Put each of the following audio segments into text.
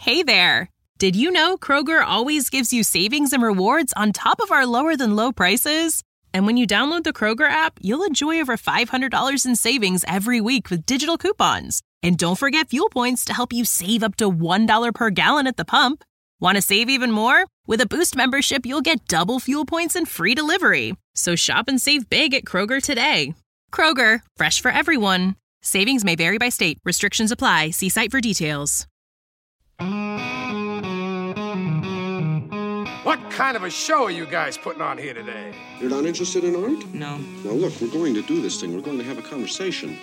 Hey there! Did you know Kroger always gives you savings and rewards on top of our lower-than-low prices? And when you download the Kroger app, you'll enjoy over $500 in savings every week with digital coupons. And don't forget fuel points to help you save up to $1 per gallon at the pump. Want to save even more? With a Boost membership, you'll get double fuel points and free delivery. So shop and save big at Kroger today. Kroger, fresh for everyone. Savings may vary by state. Restrictions apply. See site for details. What kind of a show are you guys putting on here today? You're not interested in art? No. Now look, we're going to do this thing. We're going to have a conversation.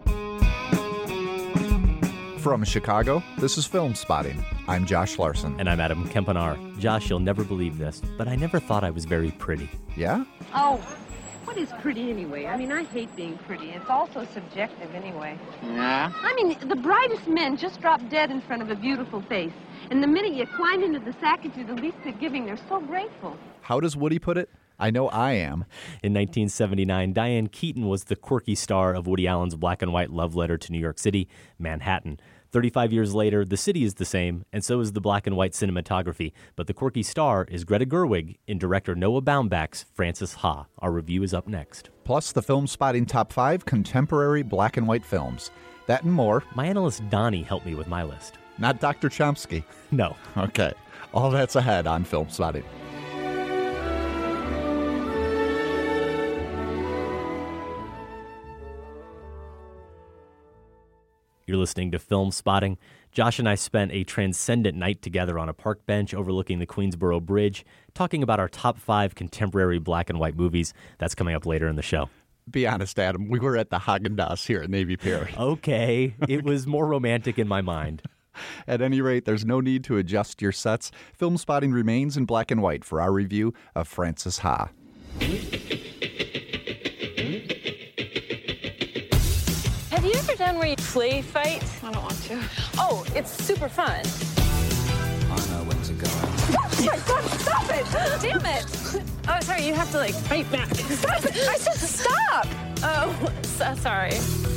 From Chicago, this is Film Spotting. I'm Josh Larson. And I'm Adam Kempenar. Josh, you'll never believe this, but I never thought I was very pretty. Yeah? Oh, what is pretty anyway? I mean, I hate being pretty. It's also subjective anyway. Yeah? I mean, the brightest men just drop dead in front of a beautiful face. And the minute you climb into the sack and do the least bit giving, they're so grateful. How does Woody put it? I know I am. In 1979, Diane Keaton was the quirky star of Woody Allen's black and white love letter to New York City, Manhattan. 35 years later, the city is the same, and so is the black and white cinematography. But the quirky star is Greta Gerwig in director Noah Baumbach's Frances Ha. Our review is up next. Plus, the Film Spotting Top 5 Contemporary Black and White Films. That and more. My analyst Donnie helped me with my list. Not Dr. Chomsky. No. Okay. All that's ahead on Film Spotting. You're listening to Film Spotting. Josh and I spent a transcendent night together on a park bench overlooking the Queensboro Bridge, talking about our top 5 contemporary black and white movies. That's coming up later in the show. Be honest, Adam. We were at the Haagen-Dazs here at Navy Pier. Okay. It was more romantic in my mind. At any rate, there's no need to adjust your sets. Film Spotting remains in black and white for our review of Frances Ha. Have you ever done where you play fight? I don't want to. Oh, it's super fun. I know when to go. Oh my God, stop it! Damn it! Oh, sorry, you have to like fight back. Stop it! I said stop! Oh, sorry.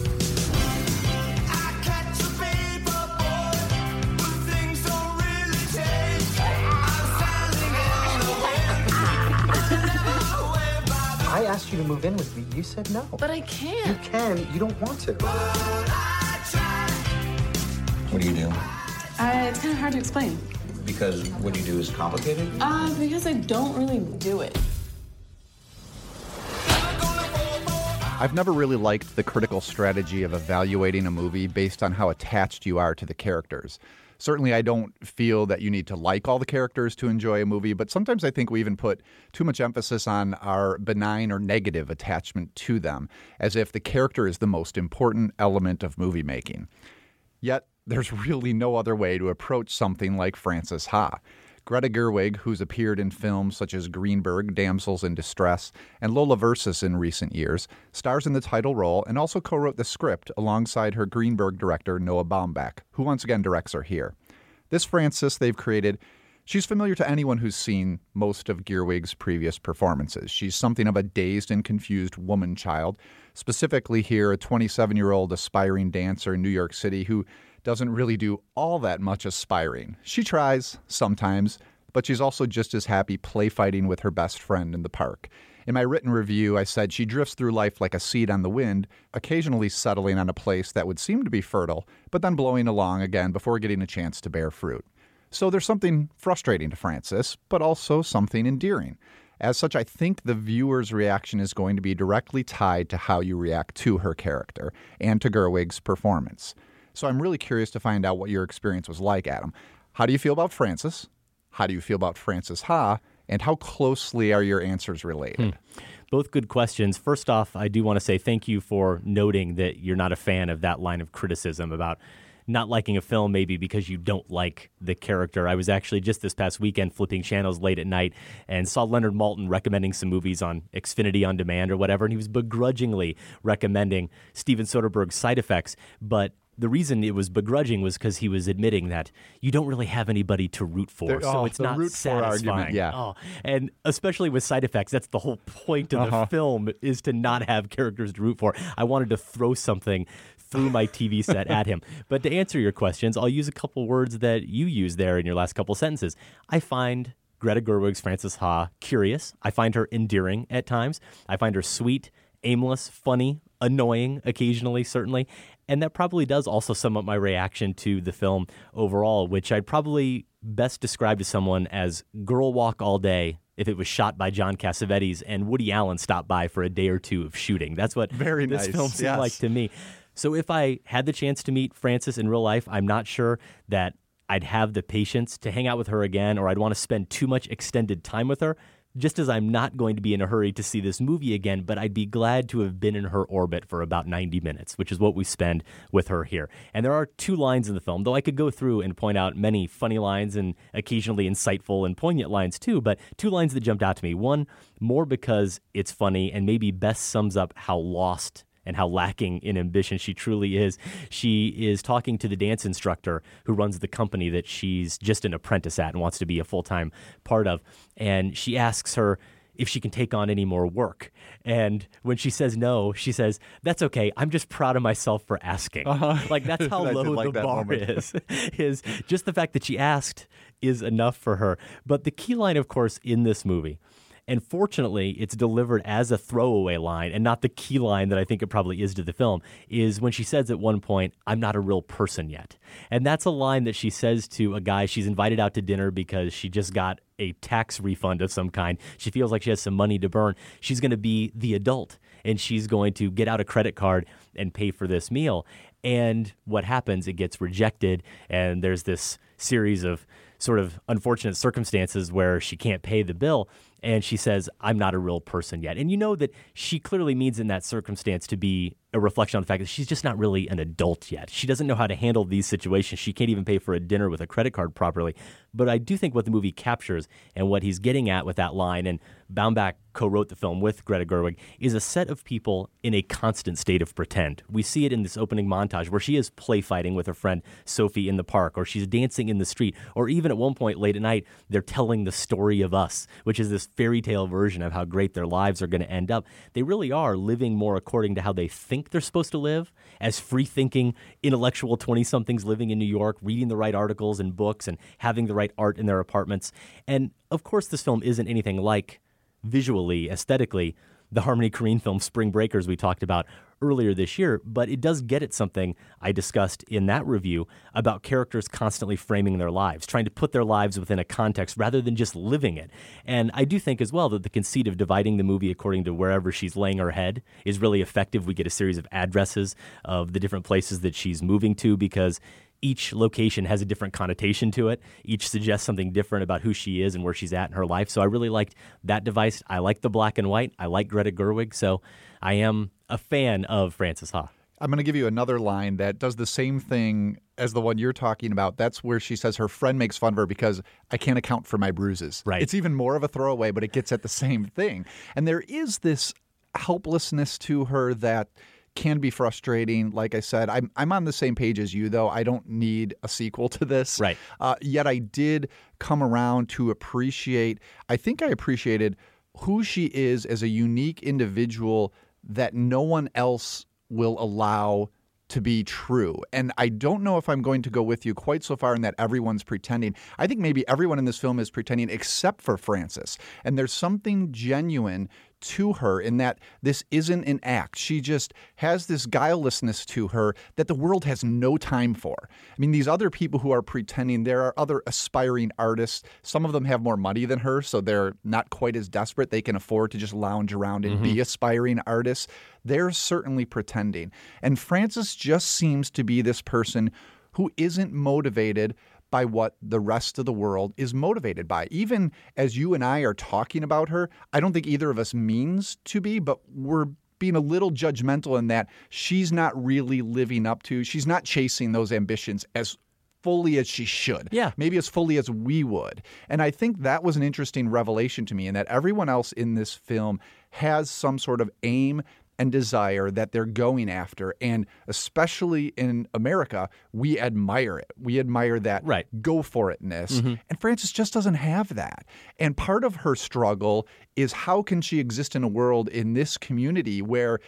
I asked you to move in with me. You said no. But I can't. You can. You don't want to. What do you do? It's kind of hard to explain. Because what you do is complicated? Because I don't really do it. I've never really liked the critical strategy of evaluating a movie based on how attached you are to the characters. Certainly, I don't feel that you need to like all the characters to enjoy a movie, but sometimes I think we even put too much emphasis on our benign or negative attachment to them, as if the character is the most important element of movie making. Yet, there's really no other way to approach something like Frances Ha. Greta Gerwig, who's appeared in films such as Greenberg, Damsels in Distress, and Lola Versus in recent years, stars in the title role and also co-wrote the script alongside her Greenberg director Noah Baumbach, who once again directs her here. This Frances they've created, she's familiar to anyone who's seen most of Gerwig's previous performances. She's something of a dazed and confused woman child, specifically here a 27-year-old aspiring dancer in New York City who doesn't really do all that much aspiring. She tries, sometimes, but she's also just as happy play fighting with her best friend in the park. In my written review, I said she drifts through life like a seed on the wind, occasionally settling on a place that would seem to be fertile, but then blowing along again before getting a chance to bear fruit. So there's something frustrating to Frances, but also something endearing. As such, I think the viewer's reaction is going to be directly tied to how you react to her character and to Gerwig's performance. So I'm really curious to find out what your experience was like, Adam. How do you feel about Frances? How do you feel about Frances Ha? And how closely are your answers related? Both good questions. First off, I do want to say thank you for noting that you're not a fan of that line of criticism about not liking a film maybe because you don't like the character. I was actually just this past weekend flipping channels late at night and saw Leonard Maltin recommending some movies on Xfinity On Demand or whatever, and he was begrudgingly recommending Steven Soderbergh's Side Effects, but the reason it was begrudging was because he was admitting that you don't really have anybody to root for, so it's not satisfying. Argument, yeah. And especially with Side Effects, that's the whole point of the film, is to not have characters to root for. I wanted to throw something threw my TV set at him. But to answer your questions, I'll use a couple words that you used there in your last couple sentences. I find Greta Gerwig's Frances Ha curious. I find her endearing at times. I find her sweet, aimless, funny, annoying occasionally, certainly. And that probably does also sum up my reaction to the film overall, which I'd probably best describe to someone as Girl Walk All Day if it was shot by John Cassavetes and Woody Allen stopped by for a day or two of shooting. That's what this film seemed like to me. So if I had the chance to meet Frances in real life, I'm not sure that I'd have the patience to hang out with her again, or I'd want to spend too much extended time with her. Just as I'm not going to be in a hurry to see this movie again, but I'd be glad to have been in her orbit for about 90 minutes, which is what we spend with her here. And there are two lines in the film, though I could go through and point out many funny lines and occasionally insightful and poignant lines too, but two lines that jumped out to me. One, more because it's funny and maybe best sums up how lost and how lacking in ambition she truly is. She is talking to the dance instructor who runs the company that she's just an apprentice at and wants to be a full-time part of. And she asks her if she can take on any more work. And when she says no, she says, "That's okay. I'm just proud of myself for asking." Like, that's how low the bar is just the fact that she asked is enough for her. But the key line, of course, in this movie, and fortunately, it's delivered as a throwaway line and not the key line that I think it probably is to the film, is when she says at one point, "I'm not a real person yet." And that's a line that she says to a guy she's invited out to dinner because she just got a tax refund of some kind. She feels like she has some money to burn. She's going to be the adult, and she's going to get out a credit card and pay for this meal. And what happens? It gets rejected, and there's this series of sort of unfortunate circumstances where she can't pay the bill. And she says, "I'm not a real person yet." And you know that she clearly means in that circumstance to be a reflection on the fact that she's just not really an adult yet. She doesn't know how to handle these situations. She can't even pay for a dinner with a credit card properly. But I do think what the movie captures and what he's getting at with that line, and Baumbach co-wrote the film with Greta Gerwig, is a set of people in a constant state of pretend. We see it in this opening montage where she is play fighting with her friend Sophie in the park, or she's dancing in the street, or even at one point late at night, they're telling the story of us, which is this fairy tale version of how great their lives are going to end up. They really are living more according to how they think they're supposed to live, as free-thinking, intellectual 20-somethings living in New York, reading the right articles and books and having the right art in their apartments. And, of course, this film isn't anything like, visually, aesthetically, the Harmony Korine film Spring Breakers we talked about earlier this year, but it does get at something I discussed in that review about characters constantly framing their lives, trying to put their lives within a context rather than just living it. And I do think as well that the conceit of dividing the movie according to wherever she's laying her head is really effective. We get a series of addresses of the different places that she's moving to because each location has a different connotation to it. Each suggests something different about who she is and where she's at in her life. So I really liked that device. I like the black and white. I like Greta Gerwig. So I am a fan of Frances Ha. I'm going to give you another line that does the same thing as the one you're talking about. That's where she says her friend makes fun of her because I can't account for my bruises. Right. It's even more of a throwaway, but it gets at the same thing. And there is this helplessness to her that can be frustrating. Like I said, I'm on the same page as you, though. I don't need a sequel to this. Right. Yet I did come around to appreciate, I think I appreciated who she is as a unique individual that no one else will allow to be true. And I don't know if I'm going to go with you quite so far in that everyone's pretending. I think maybe everyone in this film is pretending except for Frances. And there's something genuine to her in that this isn't an act. She just has this guilelessness to her that the world has no time for. I mean, these other people who are pretending, there are other aspiring artists. Some of them have more money than her, so they're not quite as desperate. They can afford to just lounge around and be aspiring artists. They're certainly pretending. And Frances just seems to be this person who isn't motivated by what the rest of the world is motivated by. Even as you and I are talking about her, I don't think either of us means to be, but we're being a little judgmental in that she's not really living up to, she's not chasing those ambitions as fully as she should. Yeah. Maybe as fully as we would. And I think that was an interesting revelation to me, in that everyone else in this film has some sort of aim and desire that they're going after. And especially in America, we admire it. We admire that go for itness. And Frances just doesn't have that. And part of her struggle is how can she exist in a world in this community where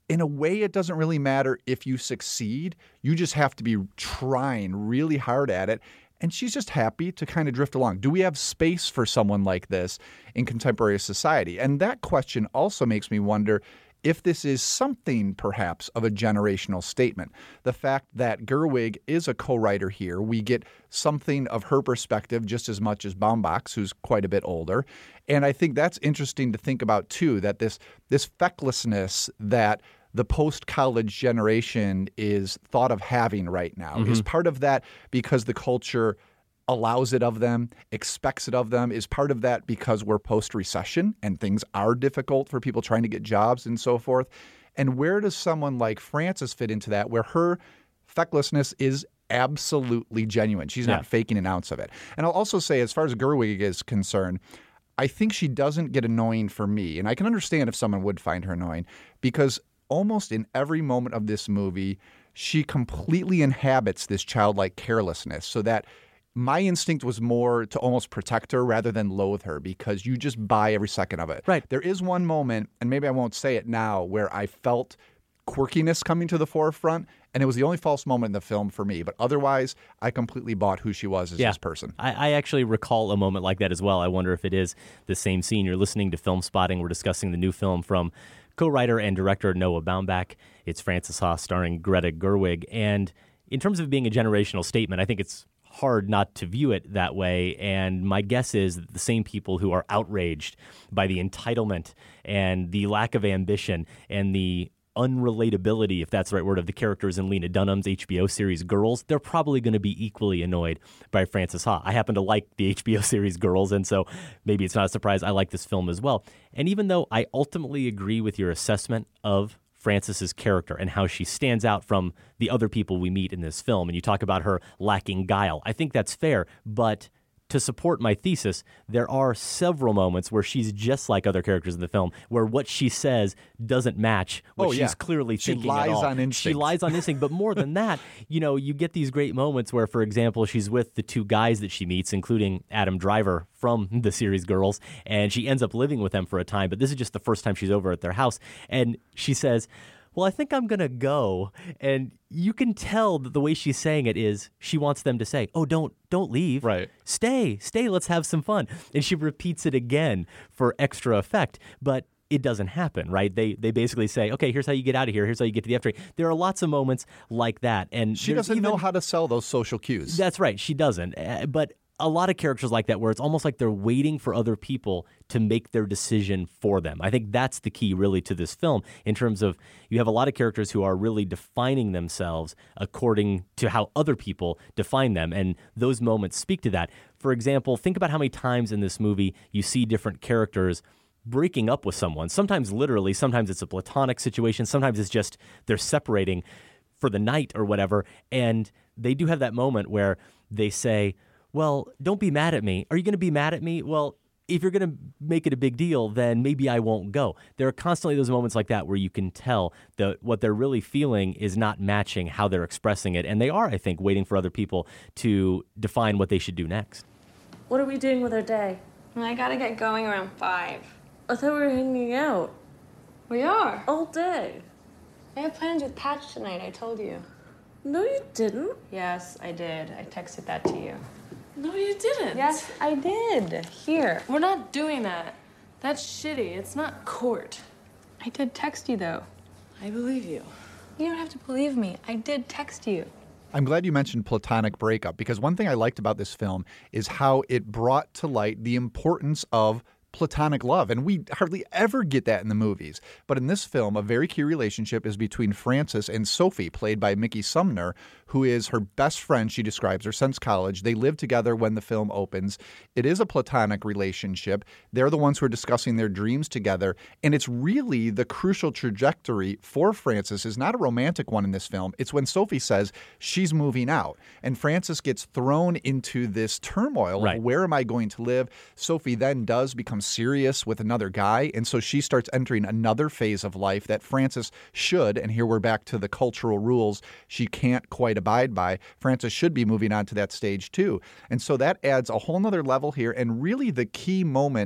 in a way, it doesn't really matter if you succeed. You just have to be trying really hard at it. And she's just happy to kind of drift along. Do we have space for someone like this in contemporary society? And that question also makes me wonder if this is something, perhaps, of a generational statement. The fact that Gerwig is a co-writer here, we get something of her perspective just as much as Baumbach's, who's quite a bit older. And I think that's interesting to think about, too, that this fecklessness that the post-college generation is thought of having right now is part of that because the culture allows it of them, expects it of them, is part of that because we're post-recession and things are difficult for people trying to get jobs and so forth. And where does someone like Frances fit into that, where her fecklessness is absolutely genuine? She's not faking an ounce of it. And I'll also say, as far as Gerwig is concerned, I think she doesn't get annoying for me. And I can understand if someone would find her annoying, because almost in every moment of this movie, she completely inhabits this childlike carelessness, so that my instinct was more to almost protect her rather than loathe her, because you just buy every second of it. Right. There is one moment, and maybe I won't say it now, where I felt quirkiness coming to the forefront, and it was the only false moment in the film for me. But otherwise, I completely bought who she was as this person. I actually recall a moment like that as well. I wonder if it is the same scene. You're listening to Film Spotting. We're discussing the new film from co-writer and director Noah Baumbach. It's Frances Ha starring Greta Gerwig. And in terms of being a generational statement, I think it's hard not to view it that way. And my guess is that the same people who are outraged by the entitlement and the lack of ambition and the unrelatability, if that's the right word, of the characters in Lena Dunham's HBO series Girls, they're probably going to be equally annoyed by Frances Ha. I happen to like the HBO series Girls, and so maybe it's not a surprise I like this film as well. And even though I ultimately agree with your assessment of Frances's character and how she stands out from the other people we meet in this film, and you talk about her lacking guile, I think that's fair, but to support my thesis, there are several moments where she's just like other characters in the film, where what she says doesn't match what she's clearly thinking at all. She lies on instinct. She lies on instinct, but more than that, you get these great moments where, for example, she's with the two guys that she meets, including Adam Driver from the series Girls, and she ends up living with them for a time, but this is just the first time she's over at their house, and she says, well, I think I'm going to go. And you can tell that the way she's saying it is she wants them to say, oh, don't leave. Right. Stay, let's have some fun. And she repeats it again for extra effect. But it doesn't happen, right? They basically say, okay, here's how you get out of here. Here's how you get to the F train. There are lots of moments like that. And she doesn't know how to sell those social cues. That's right. She doesn't. But a lot of characters like that, where it's almost like they're waiting for other people to make their decision for them. I think that's the key really to this film, in terms of you have a lot of characters who are really defining themselves according to how other people define them, and those moments speak to that. For example, think about how many times in this movie you see different characters breaking up with someone, sometimes literally, sometimes it's a platonic situation, sometimes it's just they're separating for the night or whatever, and they do have that moment where they say, well, don't be mad at me. Are you going to be mad at me? Well, if you're going to make it a big deal, then maybe I won't go. There are constantly those moments like that where you can tell that what they're really feeling is not matching how they're expressing it. And they are, I think, waiting for other people to define what they should do next. What are we doing with our day? I gotta get going around 5. I thought we were hanging out. We are. All day. I have plans with Patch tonight, I told you. No, you didn't. Yes, I did. I texted that to you. No, you didn't. Yes, I did. Here. We're not doing that. That's shitty. It's not court. I did text you, though. I believe you. You don't have to believe me. I did text you. I'm glad you mentioned platonic breakup, because one thing I liked about this film is how it brought to light the importance of platonic love, and we hardly ever get that in the movies. But in this film, a very key relationship is between Frances and Sophie, played by Mickey Sumner, who is her best friend, she describes her, since college. They live together when the film opens. It is a platonic relationship. They're the ones who are discussing their dreams together, and it's really the crucial trajectory for Frances is not a romantic one in this film. It's when Sophie says she's moving out, and Frances gets thrown into this turmoil of where am I going to live? Sophie then does become serious with another guy, and so she starts entering another phase of life that Frances should, and here we're back to the cultural rules she can't quite abide by. Frances should be moving on to that stage too. And so that adds a whole nother level here, and really the key moment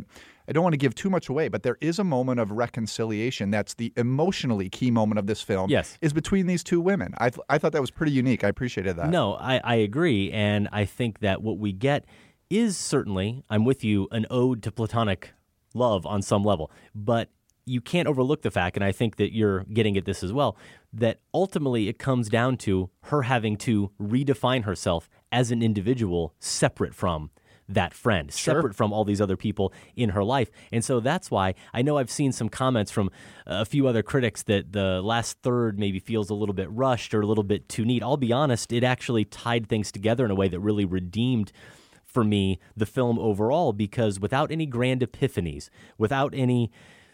I don't want to give too much away, but there is a moment of reconciliation that's the emotionally key moment of this film. Yes. Is between these two women. I thought that was pretty unique. I appreciated that. No, I agree. And I think that what we get is certainly, I'm with you, an ode to platonic love on some level. But you can't overlook the fact, and I think that you're getting at this as well, that ultimately it comes down to her having to redefine herself as an individual separate from that friend, separate from all these other people in her life. And so that's why I know I've seen some comments from a few other critics that the last third maybe feels a little bit rushed or a little bit too neat. I'll be honest, it actually tied things together in a way that really redeemed for me the film overall, because without any grand epiphanies, without any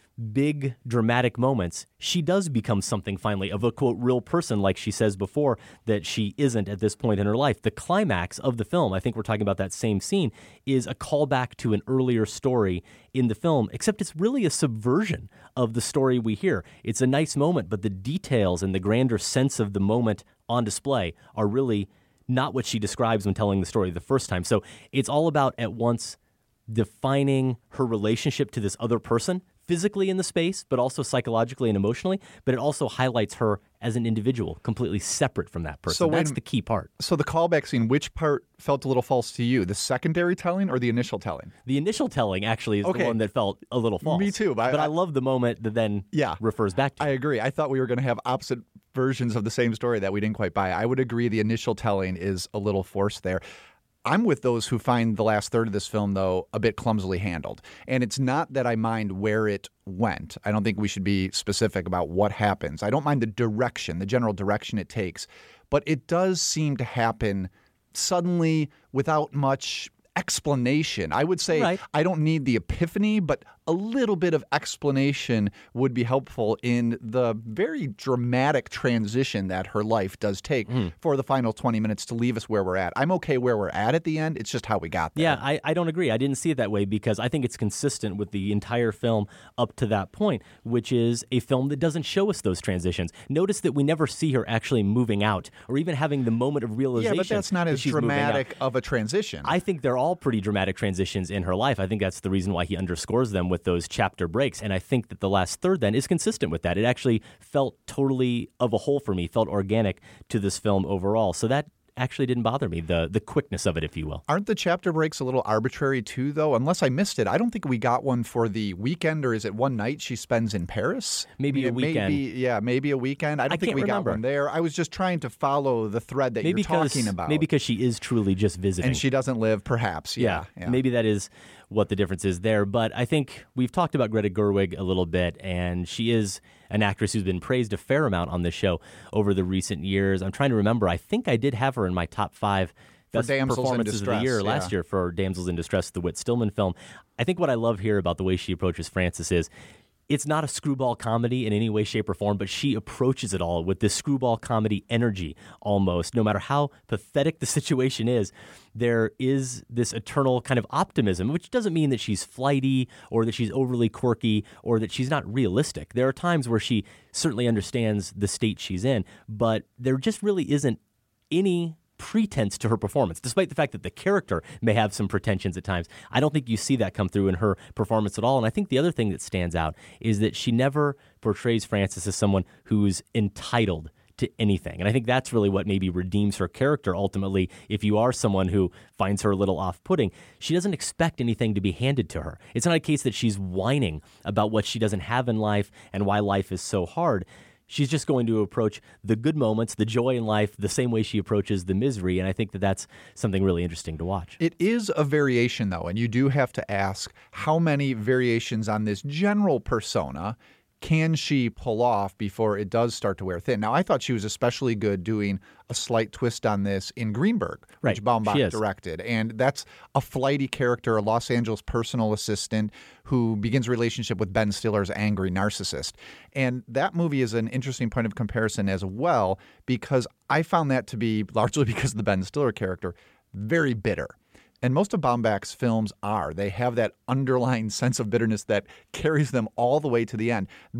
big dramatic moments, she does become something finally of a, quote, real person, like she says before that she isn't at this point in her life. The climax of the film, I think we're talking about that same scene, is a callback to an earlier story in the film, except it's really a subversion of the story we hear. It's a nice moment, but the details and the grander sense of the moment on display are really not what she describes when telling the story the first time. So it's all about at once defining her relationship to this other person, physically in the space, but also psychologically and emotionally, but it also highlights her as an individual, completely separate from that person. So that's the key part. So the callback scene, which part felt a little false to you? The secondary telling or the initial telling? The initial telling actually is the one that felt a little false. Me too. But I love the moment that then refers back to. I agree. I thought we were going to have opposite versions of the same story that we didn't quite buy. I would agree the initial telling is a little forced there. I'm with those who find the last third of this film, though, a bit clumsily handled. And it's not that I mind where it went. I don't think we should be specific about what happens. I don't mind the direction, the general direction it takes. But it does seem to happen suddenly without much explanation. I would say I don't need the epiphany, but a little bit of explanation would be helpful in the very dramatic transition that her life does take for the final 20 minutes to leave us where we're at. I'm okay where we're at the end. It's just how we got there. Yeah, I don't agree. I didn't see it that way because I think it's consistent with the entire film up to that point, which is a film that doesn't show us those transitions. Notice that we never see her actually moving out or even having the moment of realization. Yeah, but that's not as dramatic of a transition. I think they're all pretty dramatic transitions in her life. I think that's the reason why he underscores them with those chapter breaks. And I think that the last third then is consistent with that. It actually felt totally of a whole for me, felt organic to this film overall. So that actually didn't bother me, the quickness of it, if you will. Aren't the chapter breaks a little arbitrary too, though? Unless I missed it. I don't think we got one for the weekend, or is it one night she spends in Paris? Maybe a weekend. Maybe a weekend. I don't think we got one there. I was just trying to follow the thread that you're talking about. Maybe because she is truly just visiting. And she doesn't live, perhaps. Yeah. Maybe that is what the difference is there. But I think we've talked about Greta Gerwig a little bit, and she is an actress who's been praised a fair amount on this show over the recent years. I'm trying to remember. I think I did have her in my top 5 best performances of the year last year for Damsels in Distress, the Whit Stillman film. I think what I love here about the way she approaches Frances is it's not a screwball comedy in any way, shape, or form, but she approaches it all with this screwball comedy energy almost. No matter how pathetic the situation is, there is this eternal kind of optimism, which doesn't mean that she's flighty or that she's overly quirky or that she's not realistic. There are times where she certainly understands the state she's in, but there just really isn't any pretense to her performance, despite the fact that the character may have some pretensions at times. I don't think you see that come through in her performance at all. And I think the other thing that stands out is that she never portrays Frances as someone who's entitled to anything. And I think that's really what maybe redeems her character ultimately. If you are someone who finds her a little off-putting, she doesn't expect anything to be handed to her. It's not a case that she's whining about what she doesn't have in life and why life is so hard. She's just going to approach the good moments, the joy in life, the same way she approaches the misery. And I think that that's something really interesting to watch. It is a variation, though, and you do have to ask how many variations on this general persona can she pull off before it does start to wear thin? Now, I thought she was especially good doing a slight twist on this in Greenberg, which Baumbach directed. And that's a flighty character, a Los Angeles personal assistant who begins a relationship with Ben Stiller's angry narcissist. And that movie is an interesting point of comparison as well, because I found that to be, largely because of the Ben Stiller character, very bitter. And most of Baumbach's films are. They have that underlying sense of bitterness that carries them all the way to the end. This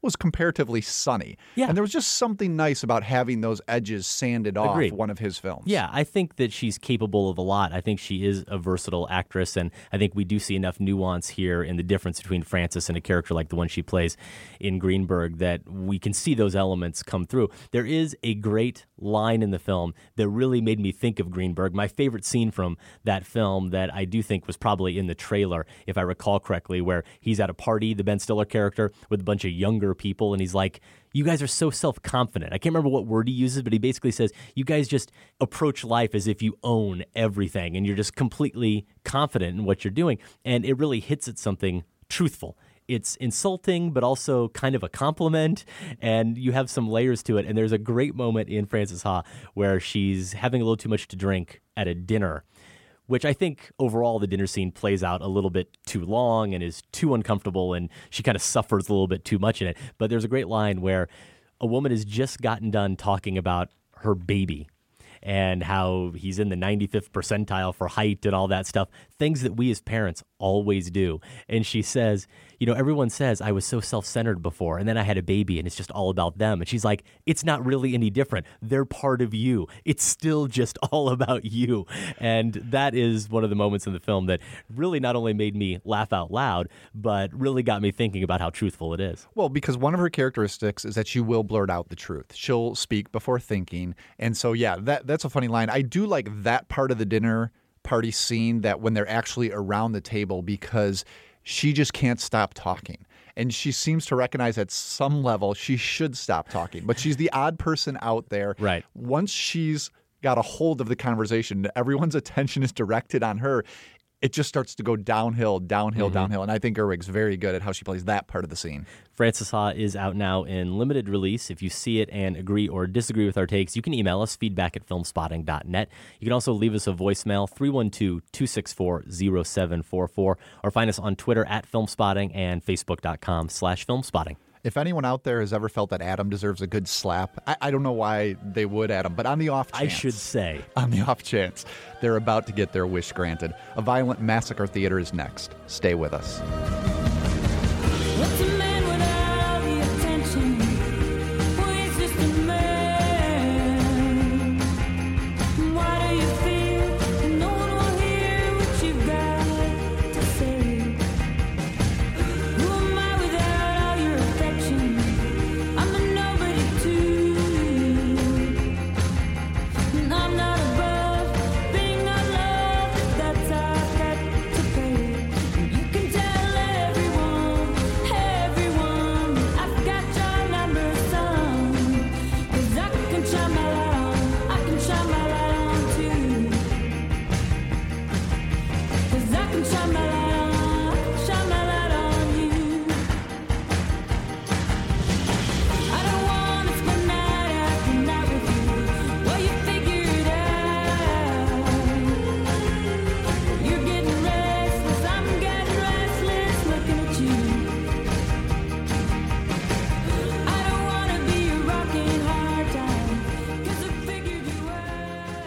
was comparatively sunny. Yeah. And there was just something nice about having those edges sanded off Agreed. one of his films. Yeah, I think that she's capable of a lot. I think she is a versatile actress, and I think we do see enough nuance here in the difference between Frances and a character like the one she plays in Greenberg that we can see those elements come through. There is a great line in the film that really made me think of Greenberg. My favorite scene from that film that I do think was probably in the trailer, if I recall correctly, where he's at a party, the Ben Stiller character, with a bunch of younger people, and he's like, you guys are so self-confident. I can't remember what word he uses, but he basically says, you guys just approach life as if you own everything, and you're just completely confident in what you're doing. And it really hits at something truthful. It's insulting, but also kind of a compliment, and you have some layers to it. And there's a great moment in Frances Ha where she's having a little too much to drink at a dinner, which I think overall the dinner scene plays out a little bit too long and is too uncomfortable, and she kind of suffers a little bit too much in it. But there's a great line where a woman has just gotten done talking about her baby and how he's in the 95th percentile for height and all that stuff, things that we as parents always do. And she says, you know, everyone says I was so self-centered before, and then I had a baby and it's just all about them. And she's like, it's not really any different. They're part of you. It's still just all about you. And that is one of the moments in the film that really not only made me laugh out loud, but really got me thinking about how truthful it is. Well, because one of her characteristics is that she will blurt out the truth. She'll speak before thinking. And so, yeah, that's a funny line. I do like that part of the dinner party scene, that when they're actually around the table, because she just can't stop talking. And she seems to recognize at some level she should stop talking. But she's the odd person out there. Right. Once she's got a hold of the conversation, everyone's attention is directed on her. It just starts to go downhill. And I think Gerwig's very good at how she plays that part of the scene. Frances Ha is out now in limited release. If you see it and agree or disagree with our takes, you can email us, feedback@filmspotting.net. You can also leave us a voicemail, 312-264-0744, or find us on Twitter @filmspotting and facebook.com/filmspotting. If anyone out there has ever felt that Adam deserves a good slap, I don't know why they would, Adam, but on the off chance. I should say. On the off chance they're about to get their wish granted, A Violent Massacre Theater is next. Stay with us. What's a man without the attention? Well, he's just a man. Why do you fear no one will hear what you've got to say? Who am I without all your affection? I'm a nobody too. And I'm not above being unloved. That's our debt to pay. You can tell everyone I've got your number, son. 'Cause I can shine my light on, I can shine my light on too. 'Cause I can shine my light on you. I don't wanna spend night after night with you. Well, you figure it out. You're getting restless, I'm getting restless looking at you. I don't wanna be a rocking hard time, 'cause I figured you out.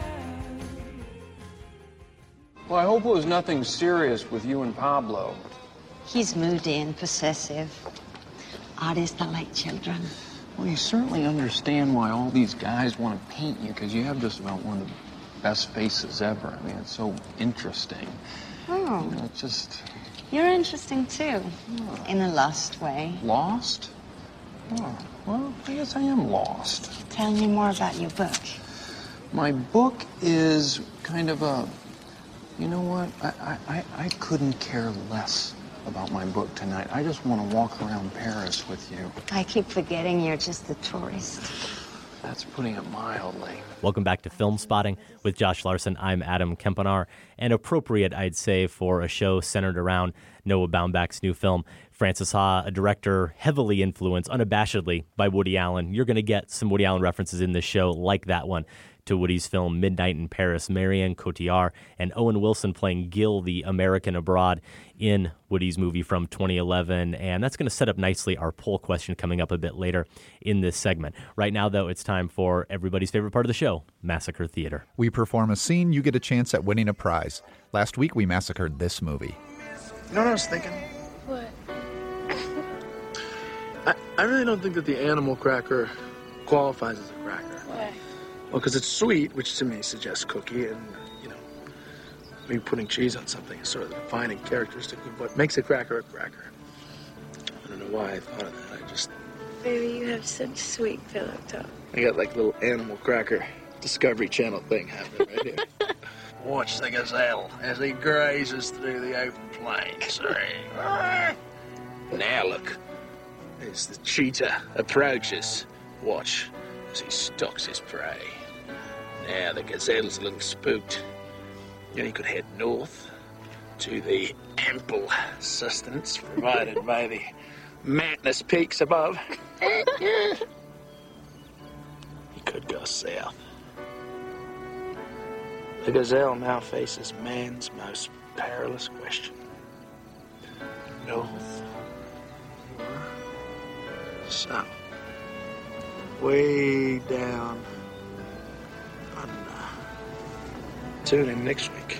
Well, I hope it was nothing serious with you and Pablo. He's moody and possessive. Artists are like children. Well, you certainly understand why all these guys want to paint you, because you have just about one of the best faces ever. I mean, it's so interesting. Oh, You know, it's just you're interesting too, in a lost way. lost. Oh, well, I guess I am lost. Tell me more about your book. My book is kind of a, you know what? I couldn't care less about my book tonight. I just want to walk around Paris with you. I keep forgetting you're just a tourist. That's putting it mildly. Welcome back to Film Spotting with Josh Larson. I'm Adam Kempenaar, and appropriate, I'd say, for a show centered around Noah Baumbach's new film. Frances Ha, a director heavily influenced, unabashedly, by Woody Allen. You're going to get some Woody Allen references in this show, like that one, to Woody's film Midnight in Paris. Marion Cotillard and Owen Wilson playing Gil, the American abroad, in Woody's movie from 2011. And that's going to set up nicely our poll question coming up a bit later in this segment. Right now, though, it's time for everybody's favorite part of the show, Massacre Theater. We perform a scene, you get a chance at winning a prize. Last week, we massacred this movie. You know what I was thinking? What? I really don't think that the animal cracker qualifies as a cracker. Why? Well, because it's sweet, which to me suggests cookie, and, maybe putting cheese on something is sort of the defining characteristic of what makes a cracker a cracker. I don't know why I thought of that. Baby, you have such sweet pillow talk. I got like a little animal cracker Discovery Channel thing happening right here. Watch the gazelle as he grazes through the open plains. Now look, as the cheetah approaches, watch as he stalks his prey. Now the gazelle's a little spooked. Then he could head north to the ample sustenance provided by the mountainous peaks above. He could go south. The gazelle now faces man's most perilous question. North or south? Way down under. Tune in next week.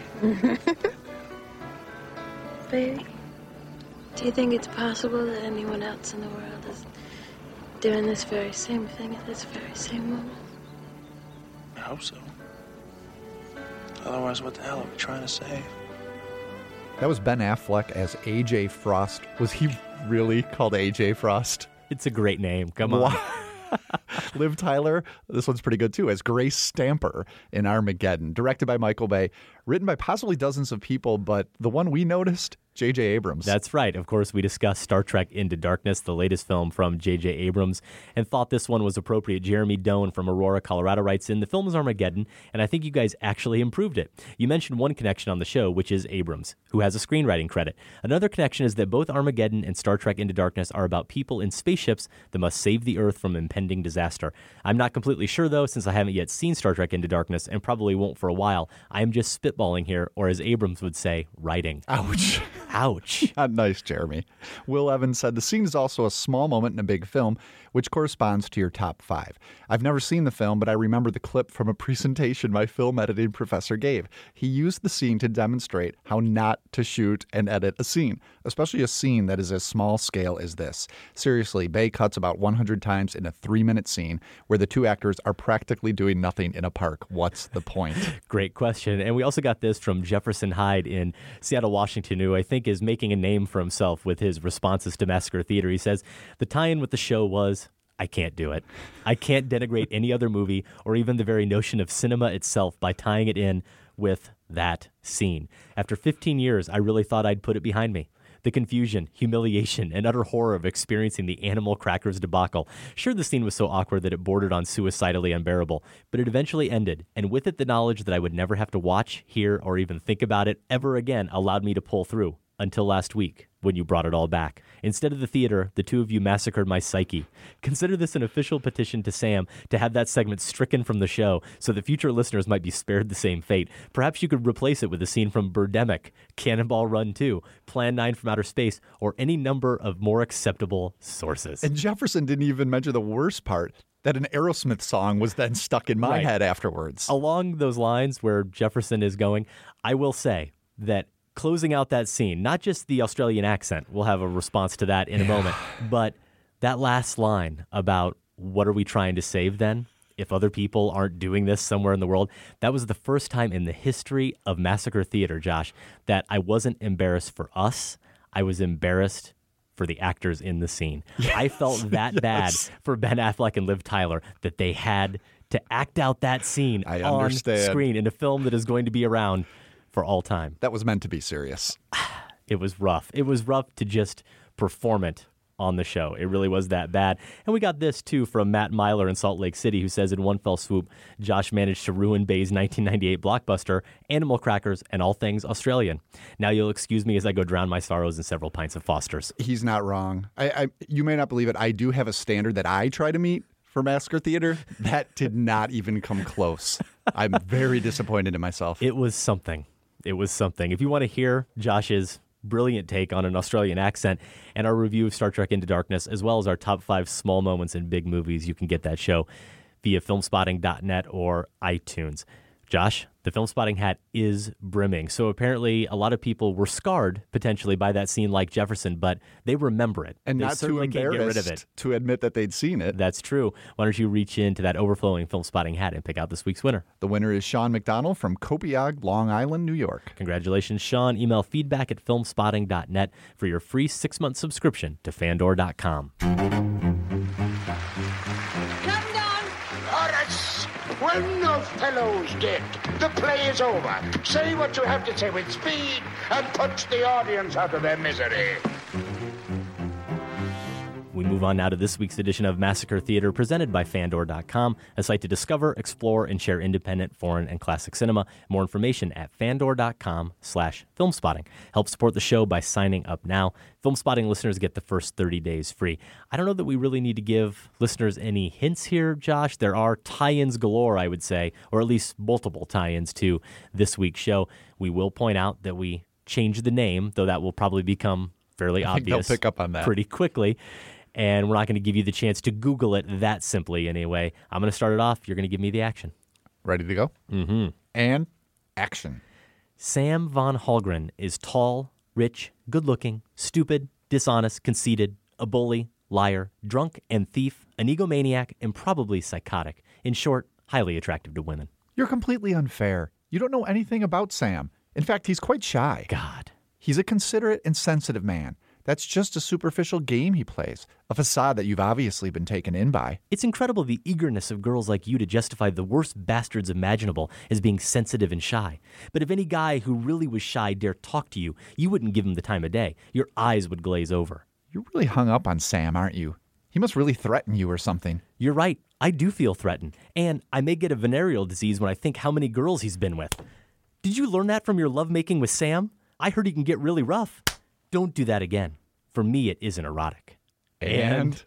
Baby, do you think it's possible that anyone else in the world is doing this very same thing at this very same moment? I hope so. Otherwise, what the hell are we trying to say? That was Ben Affleck as A.J. Frost. Was he really called A.J. Frost? It's a great name. Come on. Liv Tyler, this one's pretty good too, as Grace Stamper in Armageddon. Directed by Michael Bay. Written by possibly dozens of people, but the one we noticed, J.J. Abrams. That's right. Of course, we discussed Star Trek Into Darkness, the latest film from J.J. Abrams, and thought this one was appropriate. Jeremy Doan from Aurora, Colorado writes in, the film is Armageddon, and I think you guys actually improved it. You mentioned one connection on the show, which is Abrams, who has a screenwriting credit. Another connection is that both Armageddon and Star Trek Into Darkness are about people in spaceships that must save the Earth from impending disaster. I'm not completely sure, though, since I haven't yet seen Star Trek Into Darkness and probably won't for a while. I am just spitballing here, or as Abrams would say, writing. Ouch. Ouch. Not nice, Jeremy. Will Evans said the scene is also a small moment in a big film, which corresponds to your top 5. I've never seen the film, but I remember the clip from a presentation my film editing professor gave. He used the scene to demonstrate how not to shoot and edit a scene, especially a scene that is as small scale as this. Seriously, Bay cuts about 100 times in a 3-minute scene where the two actors are practically doing nothing in a park. What's the point? Great question. And we also got this from Jefferson Hyde in Seattle, Washington, who I think is making a name for himself with his responses to Massacre Theater. He says, the tie-in with the show was, I can't do it. I can't denigrate any other movie or even the very notion of cinema itself by tying it in with that scene. After 15 years, I really thought I'd put it behind me. The confusion, humiliation, and utter horror of experiencing the animal crackers debacle. Sure, the scene was so awkward that it bordered on suicidally unbearable, but it eventually ended, and with it the knowledge that I would never have to watch, hear, or even think about it ever again allowed me to pull through. Until last week, when you brought it all back. Instead of the theater, the two of you massacred my psyche. Consider this an official petition to Sam to have that segment stricken from the show so that future listeners might be spared the same fate. Perhaps you could replace it with a scene from Birdemic, Cannonball Run 2, Plan 9 from Outer Space, or any number of more acceptable sources. And Jefferson didn't even mention the worst part, that an Aerosmith song was then stuck in my head afterwards. Along those lines where Jefferson is going, I will say that closing out that scene, not just the Australian accent, we'll have a response to that in a moment, but that last line about what are we trying to save then? If other people aren't doing this somewhere in the world, that was the first time in the history of Massacre Theater, Josh, that I wasn't embarrassed for us. I was embarrassed for the actors in the scene. I felt that bad for Ben Affleck and Liv Tyler that they had to act out that scene on screen in a film that is going to be around for all time. That was meant to be serious. It was rough. It was rough to just perform it on the show. It really was that bad. And we got this, too, from Matt Myler in Salt Lake City, who says in one fell swoop, Josh managed to ruin Bay's 1998 blockbuster, Animal Crackers, and all things Australian. Now you'll excuse me as I go drown my sorrows in several pints of Foster's. He's not wrong. You may not believe it. I do have a standard that I try to meet for Massacre Theater. That did not even come close. I'm very disappointed in myself. It was something. It was something. If you want to hear Josh's brilliant take on an Australian accent and our review of Star Trek Into Darkness, as well as our top 5 small moments in big movies, you can get that show via filmspotting.net or iTunes. Josh, the Film Spotting hat is brimming. So apparently a lot of people were scarred potentially by that scene like Jefferson, but they remember it. And they not too certainly can't get rid of it. embarrassed to admit that they'd seen it. That's true. Why don't you reach into that overflowing Film Spotting hat and pick out this week's winner? The winner is Sean McDonald from Copiague, Long Island, New York. Congratulations, Sean. Email feedback@filmspotting.net for your free 6-month subscription to Fandor.com. Horace, when the fellow's dead, the play is over. Say what you have to say with speed and put the audience out of their misery. We move on now to this week's edition of Massacre Theater, presented by Fandor.com, a site to discover, explore, and share independent, foreign, and classic cinema. More information at Fandor.com/filmspotting. Help support the show by signing up now. Film Spotting listeners get the first 30 days free. I don't know that we really need to give listeners any hints here, Josh. There are tie-ins galore, I would say, or at least multiple tie-ins to this week's show. We will point out that we changed the name, though that will probably become fairly I think obvious they'll pick up on that pretty quickly. And we're not going to give you the chance to Google it that simply anyway. I'm going to start it off. You're going to give me the action. Ready to go? Mm-hmm. And action. Sam von Hallgren is tall, rich, good-looking, stupid, dishonest, conceited, a bully, liar, drunk, and thief, an egomaniac, and probably psychotic. In short, highly attractive to women. You're completely unfair. You don't know anything about Sam. In fact, he's quite shy. God. He's a considerate and sensitive man. That's just a superficial game he plays, a facade that you've obviously been taken in by. It's incredible the eagerness of girls like you to justify the worst bastards imaginable as being sensitive and shy. But if any guy who really was shy dared talk to you, you wouldn't give him the time of day. Your eyes would glaze over. You're really hung up on Sam, aren't you? He must really threaten you or something. You're right. I do feel threatened. And I may get a venereal disease when I think how many girls he's been with. Did you learn that from your lovemaking with Sam? I heard he can get really rough. Don't do that again. For me, it isn't erotic. And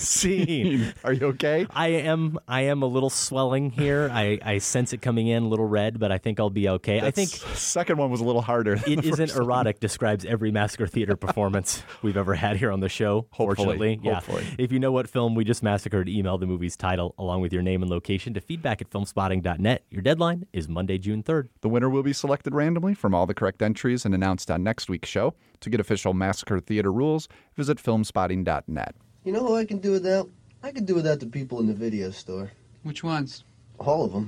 scene. Are you okay? I am a little swelling here. I sense it coming in a little red, but I think I'll be okay. I think the second one was a little harder. It isn't erotic describes every Massacre Theater performance we've ever had here on the show. Fortunately. Hopefully. If you know what film we just massacred, email the movie's title along with your name and location to feedback@filmspotting.net. Your deadline is Monday, June 3rd. The winner will be selected randomly from all the correct entries and announced on next week's show. To get official Massacre Theater rules, visit filmspotting.net. You know who I can do without? I can do without the people in the video store. Which ones? All of them.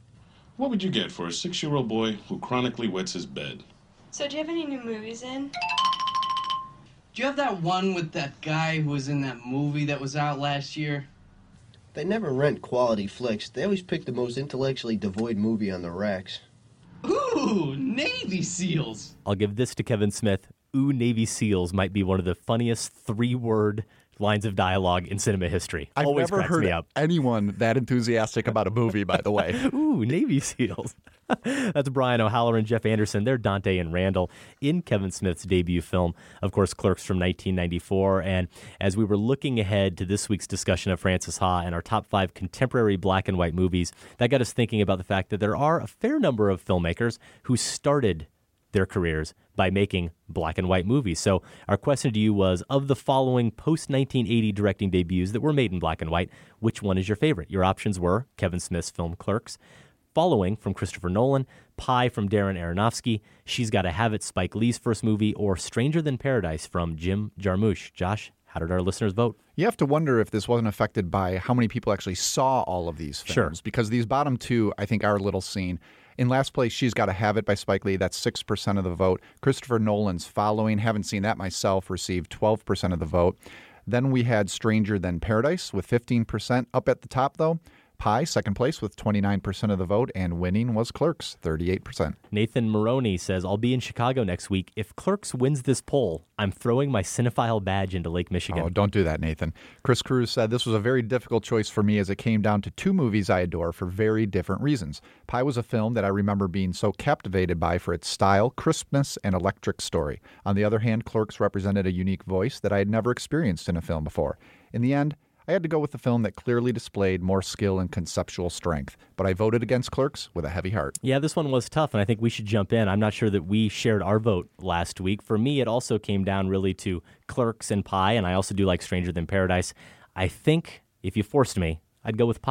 What would you get for a 6-year-old boy who chronically wets his bed? So do you have any new movies in? Do you have that one with that guy who was in that movie that was out last year? They never rent quality flicks. They always pick the most intellectually devoid movie on the racks. Ooh, Navy SEALs. I'll give this to Kevin Smith. Ooh, Navy SEALs might be one of the funniest 3-word lines of dialogue in cinema history. I've Always never cracks heard me up. anyone that enthusiastic about a movie, by the way. Ooh, Navy SEALs. That's Brian O'Halloran and Jeff Anderson. They're Dante and Randall in Kevin Smith's debut film, of course, Clerks from 1994. And as we were looking ahead to this week's discussion of Frances Ha and our top 5 contemporary black and white movies, that got us thinking about the fact that there are a fair number of filmmakers who started their careers by making black and white movies. So our question to you was, of the following post-1980 directing debuts that were made in black and white, which one is your favorite? Your options were Kevin Smith's film Clerks, Following from Christopher Nolan, Pi from Darren Aronofsky, She's Gotta Have It, Spike Lee's first movie, or Stranger Than Paradise from Jim Jarmusch. Josh, how did our listeners vote? You have to wonder if this wasn't affected by how many people actually saw all of these films. Sure. Because these bottom two, I think, are a little seen. In last place, She's Gotta Have It by Spike Lee. That's 6% of the vote. Christopher Nolan's Following, haven't seen that myself, received 12% of the vote. Then we had Stranger Than Paradise with 15%. Up at the top, though, Pi, second place with 29% of the vote, and winning was Clerks, 38%. Nathan Maroney says, I'll be in Chicago next week. If Clerks wins this poll, I'm throwing my cinephile badge into Lake Michigan. Oh, don't do that, Nathan. Chris Cruz said, this was a very difficult choice for me as it came down to 2 movies I adore for very different reasons. Pi was a film that I remember being so captivated by for its style, crispness, and electric story. On the other hand, Clerks represented a unique voice that I had never experienced in a film before. In the end, I had to go with the film that clearly displayed more skill and conceptual strength, but I voted against Clerks with a heavy heart. Yeah, this one was tough, and I think we should jump in. I'm not sure that we shared our vote last week. For me, it also came down really to Clerks and Pi, and I also do like Stranger Than Paradise. I think if you forced me, I'd go with Pi.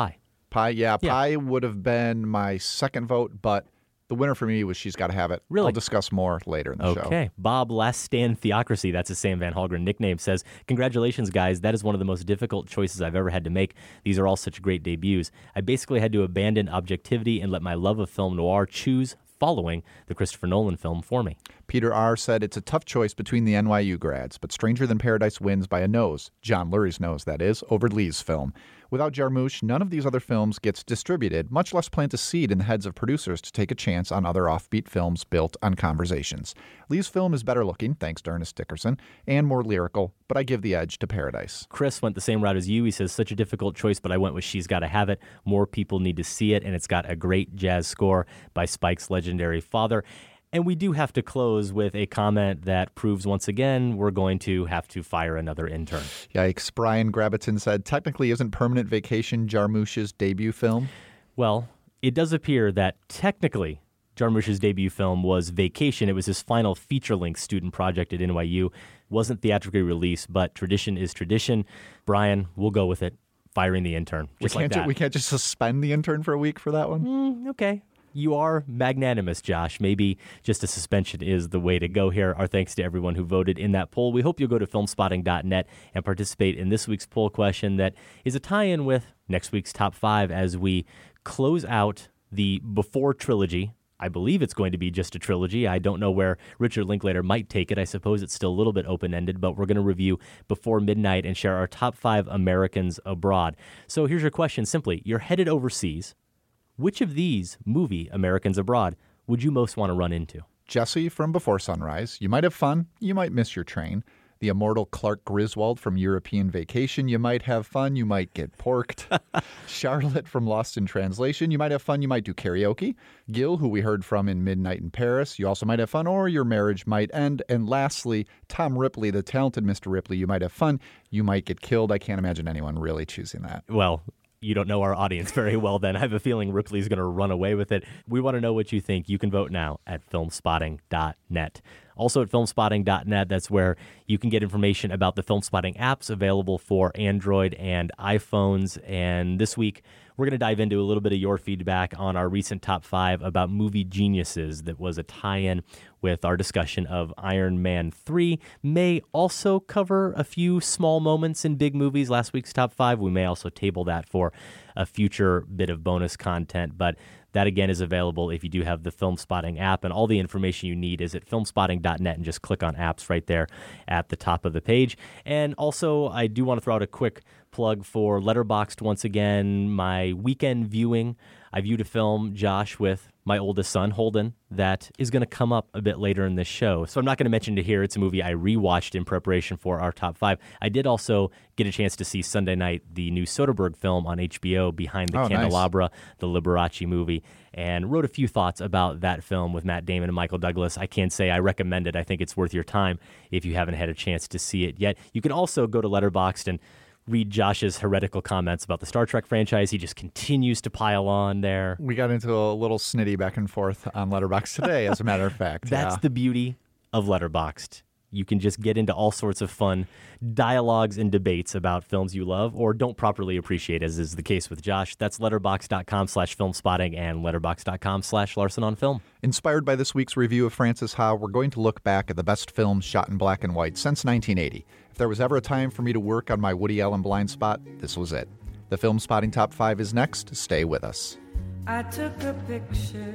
Pi, yeah. Pi would have been my second vote, but the winner for me was She's Gotta Have It. Really? I'll discuss more later in the show. Okay. Bob Last Stand Theocracy, that's his Sam Van Halgren nickname, says, congratulations, guys. That is one of the most difficult choices I've ever had to make. These are all such great debuts. I basically had to abandon objectivity and let my love of film noir choose following the Christopher Nolan film for me. Peter R. said it's a tough choice between the NYU grads, but Stranger Than Paradise wins by a nose. John Lurie's nose, that is, over Lee's film. Without Jarmusch, none of these other films gets distributed, much less plant a seed in the heads of producers to take a chance on other offbeat films built on conversations. Lee's film is better looking, thanks to Ernest Dickerson, and more lyrical, but I give the edge to Paradise. Chris went the same route as you. He says, such a difficult choice, but I went with She's Gotta Have It. More people need to see it, and it's got a great jazz score by Spike's legendary father. And we do have to close with a comment that proves once again we're going to have to fire another intern. Yikes. Brian Graviton said, technically isn't Permanent Vacation Jarmusch's debut film? Well, it does appear that technically Jarmusch's debut film was Vacation. It was his final feature-length student project at NYU. Wasn't theatrically released, but tradition is tradition. Brian, we'll go with it. Firing the intern. Just like that. We can't just suspend the intern for a week for that one? Okay. You are magnanimous, Josh. Maybe just a suspension is the way to go here. Our thanks to everyone who voted in that poll. We hope you'll go to filmspotting.net and participate in this week's poll question that is a tie-in with next week's top 5 as we close out the Before trilogy. I believe it's going to be just a trilogy. I don't know where Richard Linklater might take it. I suppose it's still a little bit open-ended, but we're going to review Before Midnight and share our top 5 Americans abroad. So here's your question simply. You're headed overseas. Which of these movie Americans abroad would you most want to run into? Jesse from Before Sunrise. You might have fun. You might miss your train. The immortal Clark Griswold from European Vacation. You might have fun. You might get porked. Charlotte from Lost in Translation. You might have fun. You might do karaoke. Gil, who we heard from in Midnight in Paris. You also might have fun, or your marriage might end. And lastly, Tom Ripley, the talented Mr. Ripley. You might have fun. You might get killed. I can't imagine anyone really choosing that. Well, you don't know our audience very well then. I have a feeling Ripley's going to run away with it. We want to know what you think. You can vote now at filmspotting.net. Also at filmspotting.net, that's where you can get information about the Filmspotting apps available for Android and iPhones. And this week, we're going to dive into a little bit of your feedback on our recent top 5 about movie geniuses. That was a tie-in with our discussion of Iron Man 3. May also cover a few small moments in big movies. Last week's top 5, we may also table that for a future bit of bonus content. But that, again, is available if you do have the Filmspotting app, and all the information you need is at filmspotting.net, and just click on apps right there at the top of the page. And also, I do want to throw out a quick plug for Letterboxd once again, my weekend viewing. I viewed a film, Josh, with my oldest son, Holden, that is going to come up a bit later in this show. So I'm not going to mention it here. It's a movie I rewatched in preparation for our top 5. I did also get a chance to see Sunday night the new Soderbergh film on HBO, Behind the Candelabra, nice. The Liberace movie, and wrote a few thoughts about that film with Matt Damon and Michael Douglas. I can't say I recommend it. I think it's worth your time if you haven't had a chance to see it yet. You can also go to Letterboxd and read Josh's heretical comments about the Star Trek franchise. He just continues to pile on there. We got into a little snitty back and forth on Letterboxd today, as a matter of fact. That's the beauty of Letterboxd. You can just get into all sorts of fun dialogues and debates about films you love or don't properly appreciate, as is the case with Josh. That's letterboxd.com/filmspotting and letterboxd.com/LarsonOnFilm. Inspired by this week's review of Francis Ha, we're going to look back at the best films shot in black and white since 1980. If there was ever a time for me to work on my Woody Allen blind spot, this was it. The Film Spotting Top 5 is next. Stay with us. I took a picture.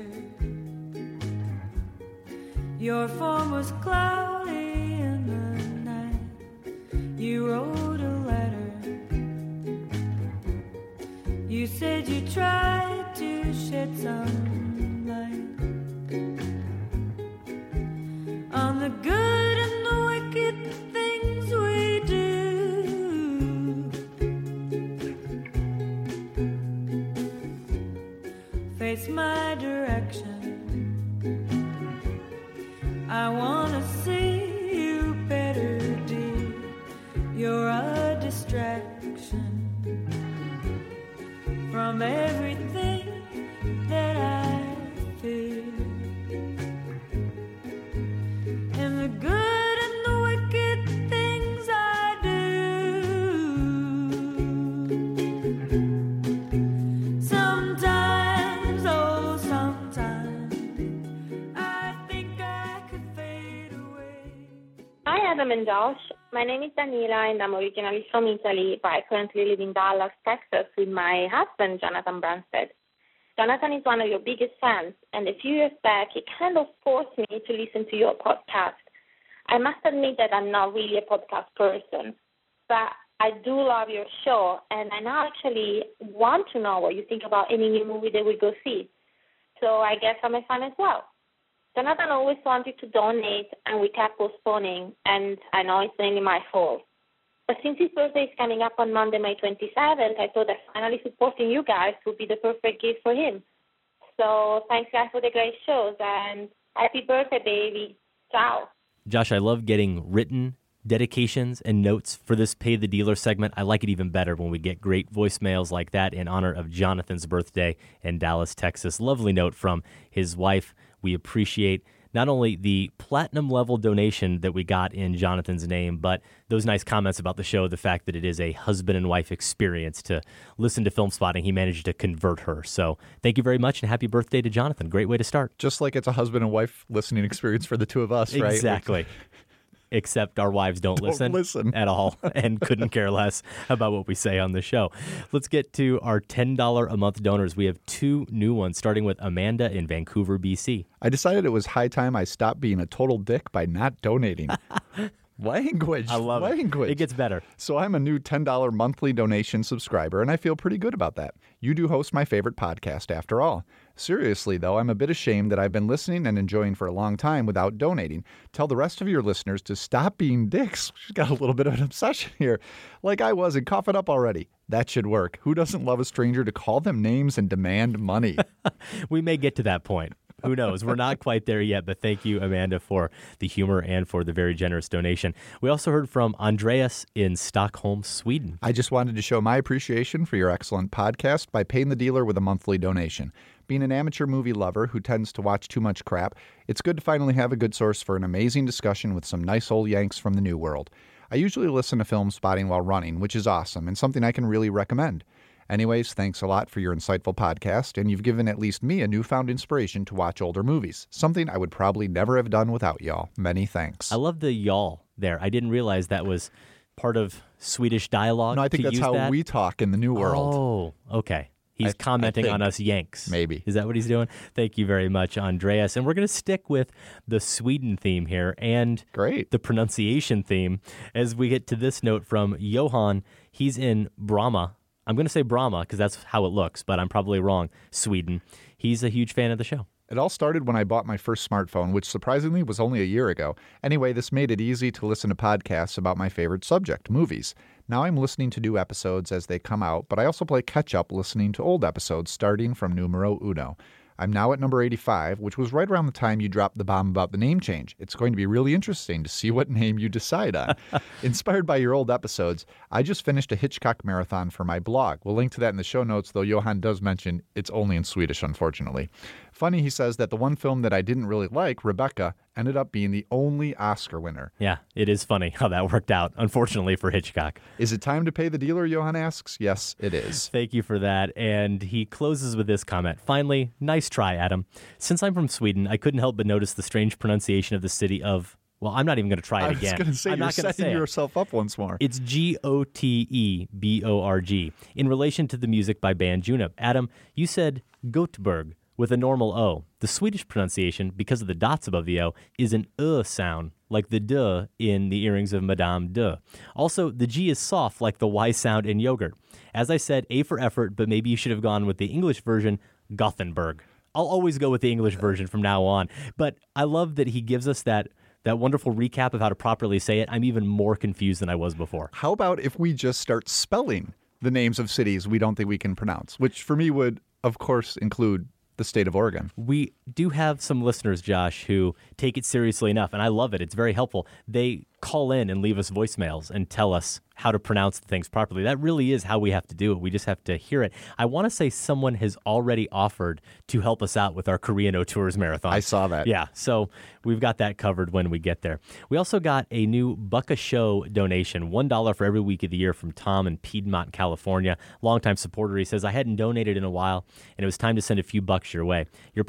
Your form was cloudy in the night. You wrote a letter. You said you tried to shed some light on the good and the wicked things we do. Face my direction. I wanna see you better, dear. You're a distraction from everything that I feel. And the good and the wicked things I do. Hi, Adam and Josh. My name is Daniela, and I'm originally from Italy, but I currently live in Dallas, Texas, with my husband, Jonathan Branstad. Jonathan is one of your biggest fans, and a few years back, he kind of forced me to listen to your podcast. I must admit that I'm not really a podcast person, but I do love your show, and I now actually want to know what you think about any new movie that we go see. So I guess I'm a fan as well. Jonathan always wanted to donate, and we kept postponing, and I know it's mainly my fault. But since his birthday is coming up on Monday, May 27th, I thought that finally supporting you guys would be the perfect gift for him. So thanks, guys, for the great shows, and happy birthday, baby. Ciao. Josh, I love getting written dedications and notes for this Pay the Dealer segment. I like it even better when we get great voicemails like that in honor of Jonathan's birthday in Dallas, Texas. Lovely note from his wife. We appreciate not only the platinum level donation that we got in Jonathan's name, but those nice comments about the show, the fact that it is a husband and wife experience to listen to Film Spotting. He managed to convert her. So thank you very much, and happy birthday to Jonathan. Great way to start. Just like it's a husband and wife listening experience for the two of us, right? Exactly. Except our wives don't listen at all and couldn't care less about what we say on the show. Let's get to our $10 a month donors. We have two new ones, starting with Amanda in Vancouver, BC. I decided it was high time I stopped being a total dick by not donating. Language. I love Language. It gets better. So I'm a new $10 monthly donation subscriber, and I feel pretty good about that. You do host my favorite podcast, after all. Seriously, though, I'm a bit ashamed that I've been listening and enjoying for a long time without donating. Tell the rest of your listeners to stop being dicks. She's got a little bit of an obsession here. Like I was, and cough it up already. That should work. Who doesn't love a stranger to call them names and demand money? We may get to that point. Who knows? We're not quite there yet, but thank you, Amanda, for the humor and for the very generous donation. We also heard from Andreas in Stockholm, Sweden. I just wanted to show my appreciation for your excellent podcast by paying the dealer with a monthly donation. Being an amateur movie lover who tends to watch too much crap, it's good to finally have a good source for an amazing discussion with some nice old Yanks from the New World. I usually listen to Film Spotting while running, which is awesome and something I can really recommend. Anyways, thanks a lot for your insightful podcast, and you've given at least me a newfound inspiration to watch older movies, something I would probably never have done without y'all. Many thanks. I love the y'all there. I didn't realize that was part of Swedish dialogue. No, I think that's how we talk in the New World. Oh, okay. He's commenting on us Yanks. Maybe. Is that what he's doing? Thank you very much, Andreas. And we're going to stick with the Sweden theme here and the pronunciation theme as we get to this note from Johan. He's in Brahma. I'm going to say Brahma because that's how it looks, but I'm probably wrong. Sweden. He's a huge fan of the show. It all started when I bought my first smartphone, which surprisingly was only a year ago. Anyway, this made it easy to listen to podcasts about my favorite subject, movies. Now I'm listening to new episodes as they come out, but I also play catch-up listening to old episodes starting from numero uno. I'm now at number 85, which was right around the time you dropped the bomb about the name change. It's going to be really interesting to see what name you decide on. Inspired by your old episodes, I just finished a Hitchcock marathon for my blog. We'll link to that in the show notes, though Johan does mention it's only in Swedish, unfortunately. Funny, he says that the one film that I didn't really like, Rebecca, ended up being the only Oscar winner. Yeah, it is funny how that worked out, unfortunately, for Hitchcock. Is it time to pay the dealer, Johan asks? Yes, it is. Thank you for that. And he closes with this comment. Finally, nice try, Adam. Since I'm from Sweden, I couldn't help but notice the strange pronunciation of the city of... Well, I'm not even going to try it again. I was going to say, I'm you're not gonna setting yourself up once more. It's Goteborg, in relation to the music by band Junip. Adam, you said Göteborg with a normal O. The Swedish pronunciation, because of the dots above the O, is an sound, like the D in The Earrings of Madame D. Also, the G is soft, like the Y sound in yogurt. As I said, A for effort, but maybe you should have gone with the English version, Gothenburg. I'll always go with the English version from now on. But I love that he gives us that wonderful recap of how to properly say it. I'm even more confused than I was before. How about if we just start spelling the names of cities we don't think we can pronounce, which for me would, of course, include the state of Oregon. We do have some listeners, Josh, who take it seriously enough, and I love it. It's very helpful. They call in and leave us voicemails and tell us how to pronounce things properly. That really is how we have to do it. We just have to hear it. I want to say someone has already offered to help us out with our Korean Tours Marathon. I saw that. Yeah, so we've got that covered when we get there. We also got a new Buck a Show donation, $1 for every week of the year from Tom in Piedmont, California. Longtime supporter. He says, I hadn't donated in a while, and it was time to send a few bucks your way. Your podcast is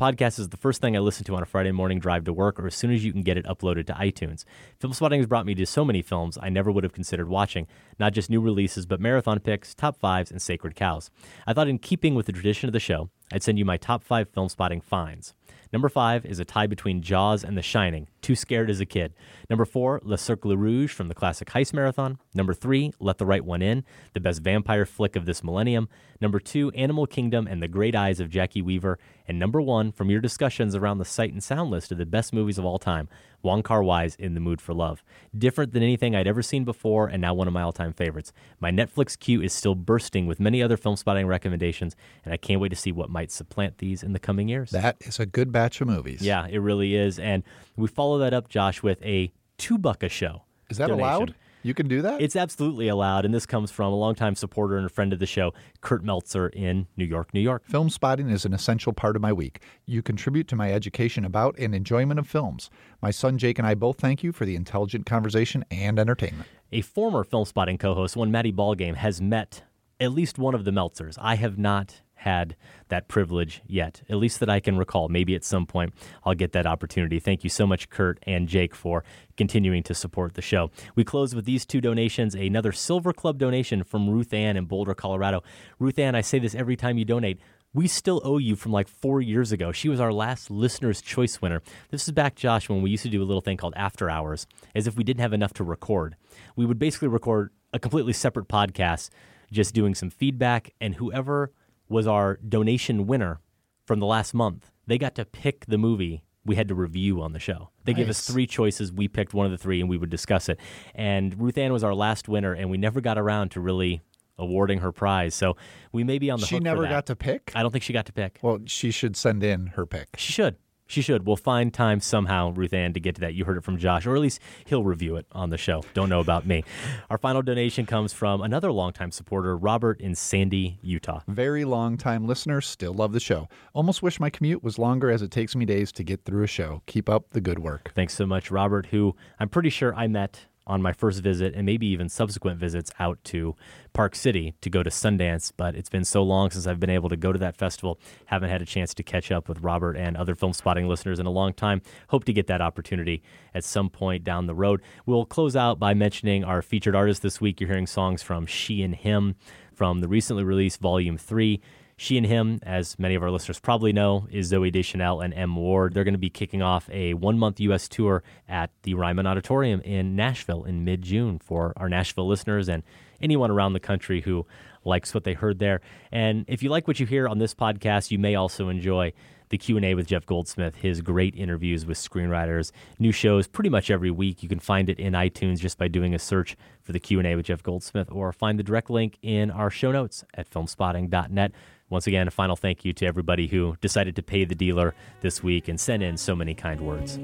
is the first thing I listen to on a Friday morning drive to work or as soon as you can get it uploaded to iTunes. Film Spotting has brought me to so many films I never would have considered watching, not just new releases, but marathon picks, top fives, and sacred cows. I thought in keeping with the tradition of the show, I'd send you my top 5 Film Spotting finds. Number 5 is a tie between Jaws and The Shining. Too scared as a kid. Number 4, Le Cercle Rouge from the classic Heist Marathon. Number 3, Let the Right One In, the best vampire flick of this millennium. Number 2, Animal Kingdom and the Great Eyes of Jackie Weaver. And number 1, from your discussions around the Sight and Sound list of the best movies of all time, Wong Kar-wai's In the Mood for Love. Different than anything I'd ever seen before and now one of my all-time favorites. My Netflix queue is still bursting with many other Film Spotting recommendations, and I can't wait to see what might supplant these in the coming years. That is a good batch of movies. Yeah, it really is. And we follow that up, Josh, with a $2 a show. Is that donation. allowed? You can do that? It's absolutely allowed, and this comes from a longtime supporter and a friend of the show, Kurt Meltzer in New York, New York. Film Spotting is an essential part of my week. You contribute to my education about and enjoyment of films. My son Jake and I both thank you for the intelligent conversation and entertainment. A former Film Spotting co-host, one Maddie Ballgame, has met at least one of the Meltzers. I have not had that privilege yet, at least that I can recall. Maybe at some point I'll get that opportunity. Thank you so much, Kurt and Jake, for continuing to support the show. We close with these 2 donations, another Silver Club donation from Ruth Ann in Boulder, Colorado. Ruth Ann, I say this every time you donate, we still owe you from like 4 years ago. She was our last Listener's Choice winner. This is back, Josh, when we used to do a little thing called After Hours, as if we didn't have enough to record. We would basically record a completely separate podcast, just doing some feedback, and whoever was our donation winner from the last month, they got to pick the movie we had to review on the show. They gave us 3 choices. We picked one of the 3, and we would discuss it. And Ruth Ann was our last winner, and we never got around to really awarding her prize. So we may be on the hook for that. She never got to pick? I don't think she got to pick. Well, she should send in her pick. She should. She should. We'll find time somehow, Ruth Ann, to get to that. You heard it from Josh, or at least he'll review it on the show. Don't know about me. Our final donation comes from another longtime supporter, Robert in Sandy, Utah. Very long-time listener, still love the show. Almost wish my commute was longer as it takes me days to get through a show. Keep up the good work. Thanks so much, Robert, who I'm pretty sure I met on my first visit and maybe even subsequent visits out to Park City to go to Sundance, but it's been so long since I've been able to go to that festival. Haven't had a chance to catch up with Robert and other Film Spotting listeners in a long time. Hope to get that opportunity at some point down the road. We'll close out by mentioning our featured artist this week. You're hearing songs from She and Him from the recently released Volume 3. She and Him, as many of our listeners probably know, is Zooey Deschanel and M. Ward. They're going to be kicking off a 1-month U.S. tour at the Ryman Auditorium in Nashville in mid-June for our Nashville listeners and anyone around the country who likes what they heard there. And if you like what you hear on this podcast, you may also enjoy the Q&A with Jeff Goldsmith, his great interviews with screenwriters, new shows pretty much every week. You can find it in iTunes just by doing a search for the Q&A with Jeff Goldsmith, or find the direct link in our show notes at filmspotting.net. Once again, a final thank you to everybody who decided to pay the dealer this week and send in so many kind words.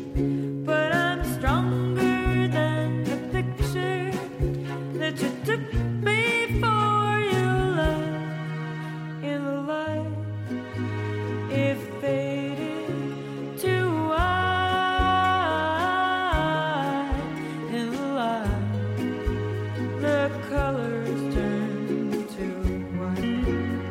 But I'm stronger than the picture that you took me for. Your light in the light, it faded to white. In the light, the colors turned to white.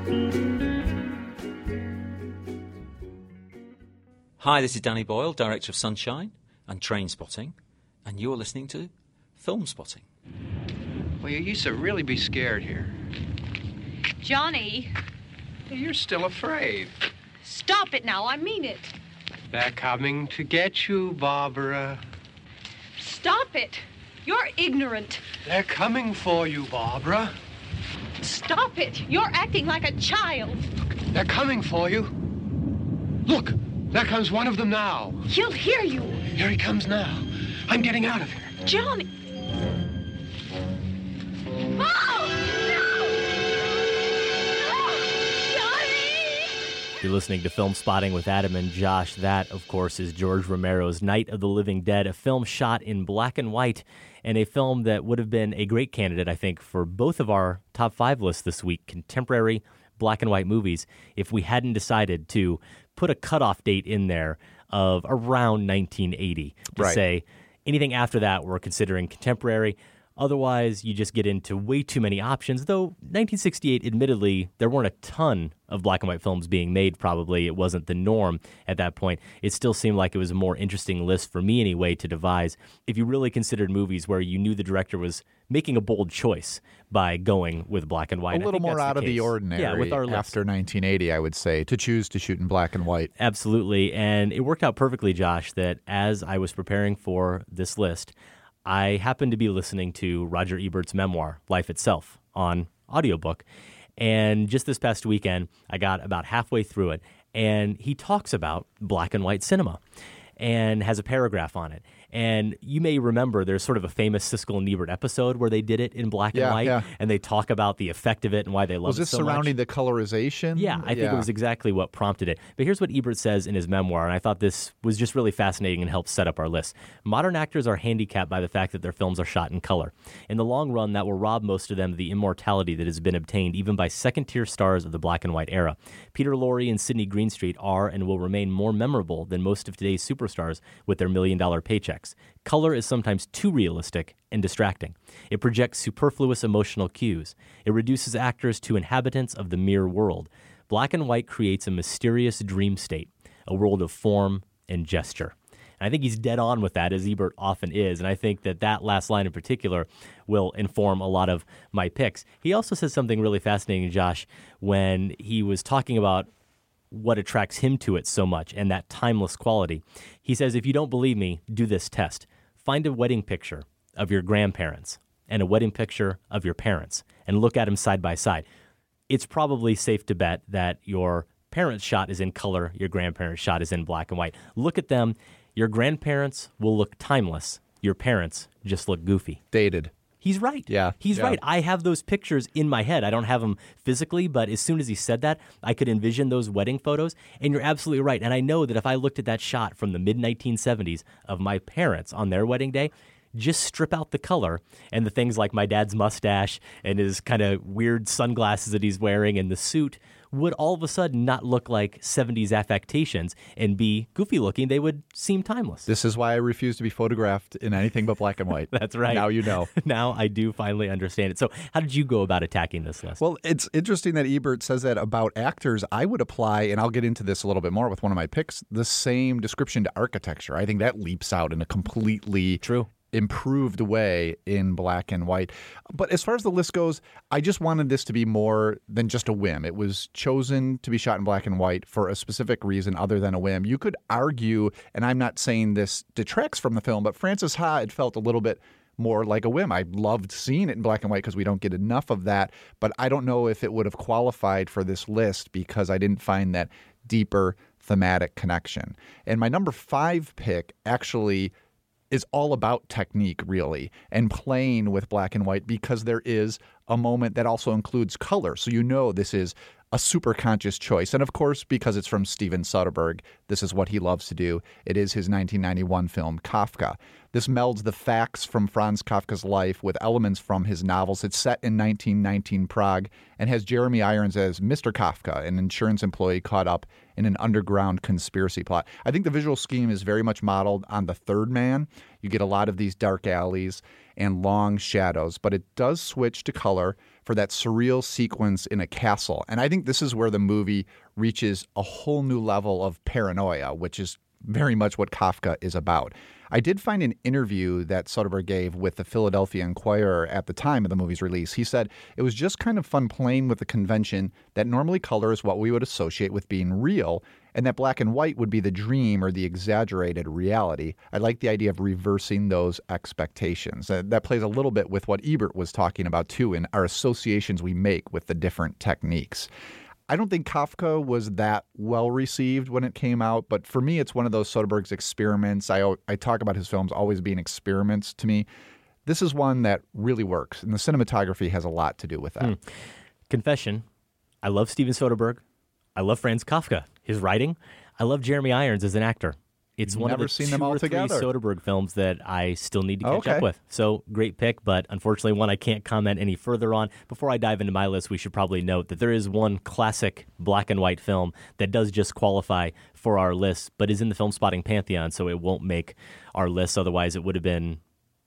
Hi, this is Danny Boyle, director of Sunshine and Trainspotting, and you're listening to Film Spotting. Well, you used to really be scared here. Johnny, You're still afraid. stop it now. I mean it. They're coming to get you, Barbara. Stop it. You're ignorant. They're coming for you, Barbara. Stop it. You're acting like a child. They're coming for you. Look, there comes one of them now. He'll hear you. Here he comes now. I'm getting out of here. Johnny. You're listening to Film Spotting with Adam and Josh. That, of course, is George Romero's Night of the Living Dead, a film shot in black and white, and a film that would have been a great candidate, I think, for both of our top 5 lists this week, contemporary black and white movies, if we hadn't decided to put a cutoff date in there of around 1980 to say anything after that we're considering contemporary. Otherwise, you just get into way too many options, though 1968, admittedly, there weren't a ton of black and white films being made, probably. It wasn't the norm at that point. It still seemed like it was a more interesting list, for me anyway, to devise if you really considered movies where you knew the director was making a bold choice by going with black and white. A little more out of the ordinary with our list. After 1980, I would say, to choose to shoot in black and white. Absolutely, and it worked out perfectly, Josh, that as I was preparing for this list, I happened to be listening to Roger Ebert's memoir, Life Itself, on audiobook. And just this past weekend, I got about halfway through it, and he talks about black and white cinema and has a paragraph on it. And you may remember there's sort of a famous Siskel and Ebert episode where they did it in black and white, and they talk about the effect of it and why they love it so much. Was this surrounding the colorization? Yeah, I think it was exactly what prompted it. But here's what Ebert says in his memoir, and I thought this was just really fascinating and helped set up our list. Modern actors are handicapped by the fact that their films are shot in color. In the long run, that will rob most of them of the immortality that has been obtained even by second-tier stars of the black and white era. Peter Lorre and Sidney Greenstreet are and will remain more memorable than most of today's superstars with their million-dollar paychecks. Color is sometimes too realistic and distracting. It projects superfluous emotional cues. It reduces actors to inhabitants of the mere world. Black and white creates a mysterious dream state, a world of form and gesture. And I think he's dead on with that, as Ebert often is, and I think that last line in particular will inform a lot of my picks. He also says something really fascinating, Josh, when he was talking about what attracts him to it so much and that timeless quality. He says, if you don't believe me, do this test. Find a wedding picture of your grandparents and a wedding picture of your parents and look at them side by side. It's probably safe to bet that your parents' shot is in color, your grandparents' shot is in black and white. Look at them. Your grandparents will look timeless. Your parents just look goofy. Dated. He's right. Yeah. He's right. I have those pictures in my head. I don't have them physically, but as soon as he said that, I could envision those wedding photos. And you're absolutely right. And I know that if I looked at that shot from the mid-1970s of my parents on their wedding day, just strip out the color and the things like my dad's mustache and his kind of weird sunglasses that he's wearing and the suit would all of a sudden not look like 70s affectations and be goofy looking. They would seem timeless. This is why I refuse to be photographed in anything but black and white. That's right. Now you know. Now I do finally understand it. So how did you go about attacking this list? Well, it's interesting that Ebert says that about actors. I would apply, and I'll get into this a little bit more with one of my picks, the same description to architecture. I think that leaps out in a completely improved way in black and white. But as far as the list goes, I just wanted this to be more than just a whim. It was chosen to be shot in black and white for a specific reason other than a whim. You could argue, and I'm not saying this detracts from the film, but Frances Ha, it felt a little bit more like a whim. I loved seeing it in black and white because we don't get enough of that, but I don't know if it would have qualified for this list because I didn't find that deeper thematic connection. And my number 5 pick actually is all about technique, really, and playing with black and white because there is a moment that also includes color. So you know this is a super conscious choice. And of course, because it's from Steven Soderbergh, this is what he loves to do. It is his 1991 film, Kafka. This melds the facts from Franz Kafka's life with elements from his novels. It's set in 1919 Prague and has Jeremy Irons as Mr. Kafka, an insurance employee caught up in an underground conspiracy plot. I think the visual scheme is very much modeled on The Third Man. You get a lot of these dark alleys and long shadows, but it does switch to color for that surreal sequence in a castle. And I think this is where the movie reaches a whole new level of paranoia, which is very much what Kafka is about. I did find an interview that Soderbergh gave with the Philadelphia Inquirer at the time of the movie's release. He said it was just kind of fun playing with the convention that normally color is what we would associate with being real, and that black and white would be the dream or the exaggerated reality. I like the idea of reversing those expectations. That plays a little bit with what Ebert was talking about, too, in our associations we make with the different techniques. I don't think Kafka was that well received when it came out, but for me, it's one of those Soderbergh's experiments. I talk about his films always being experiments to me. This is one that really works, and the cinematography has a lot to do with that. Confession, I love Steven Soderbergh. I love Franz Kafka, his writing. I love Jeremy Irons as an actor. It's one of the 2 or 3 Soderbergh films that I still need to catch up with. So great pick, but unfortunately one I can't comment any further on. Before I dive into my list, we should probably note that there is one classic black and white film that does just qualify for our list, but is in the Film Spotting Pantheon, so it won't make our list. Otherwise, it would have been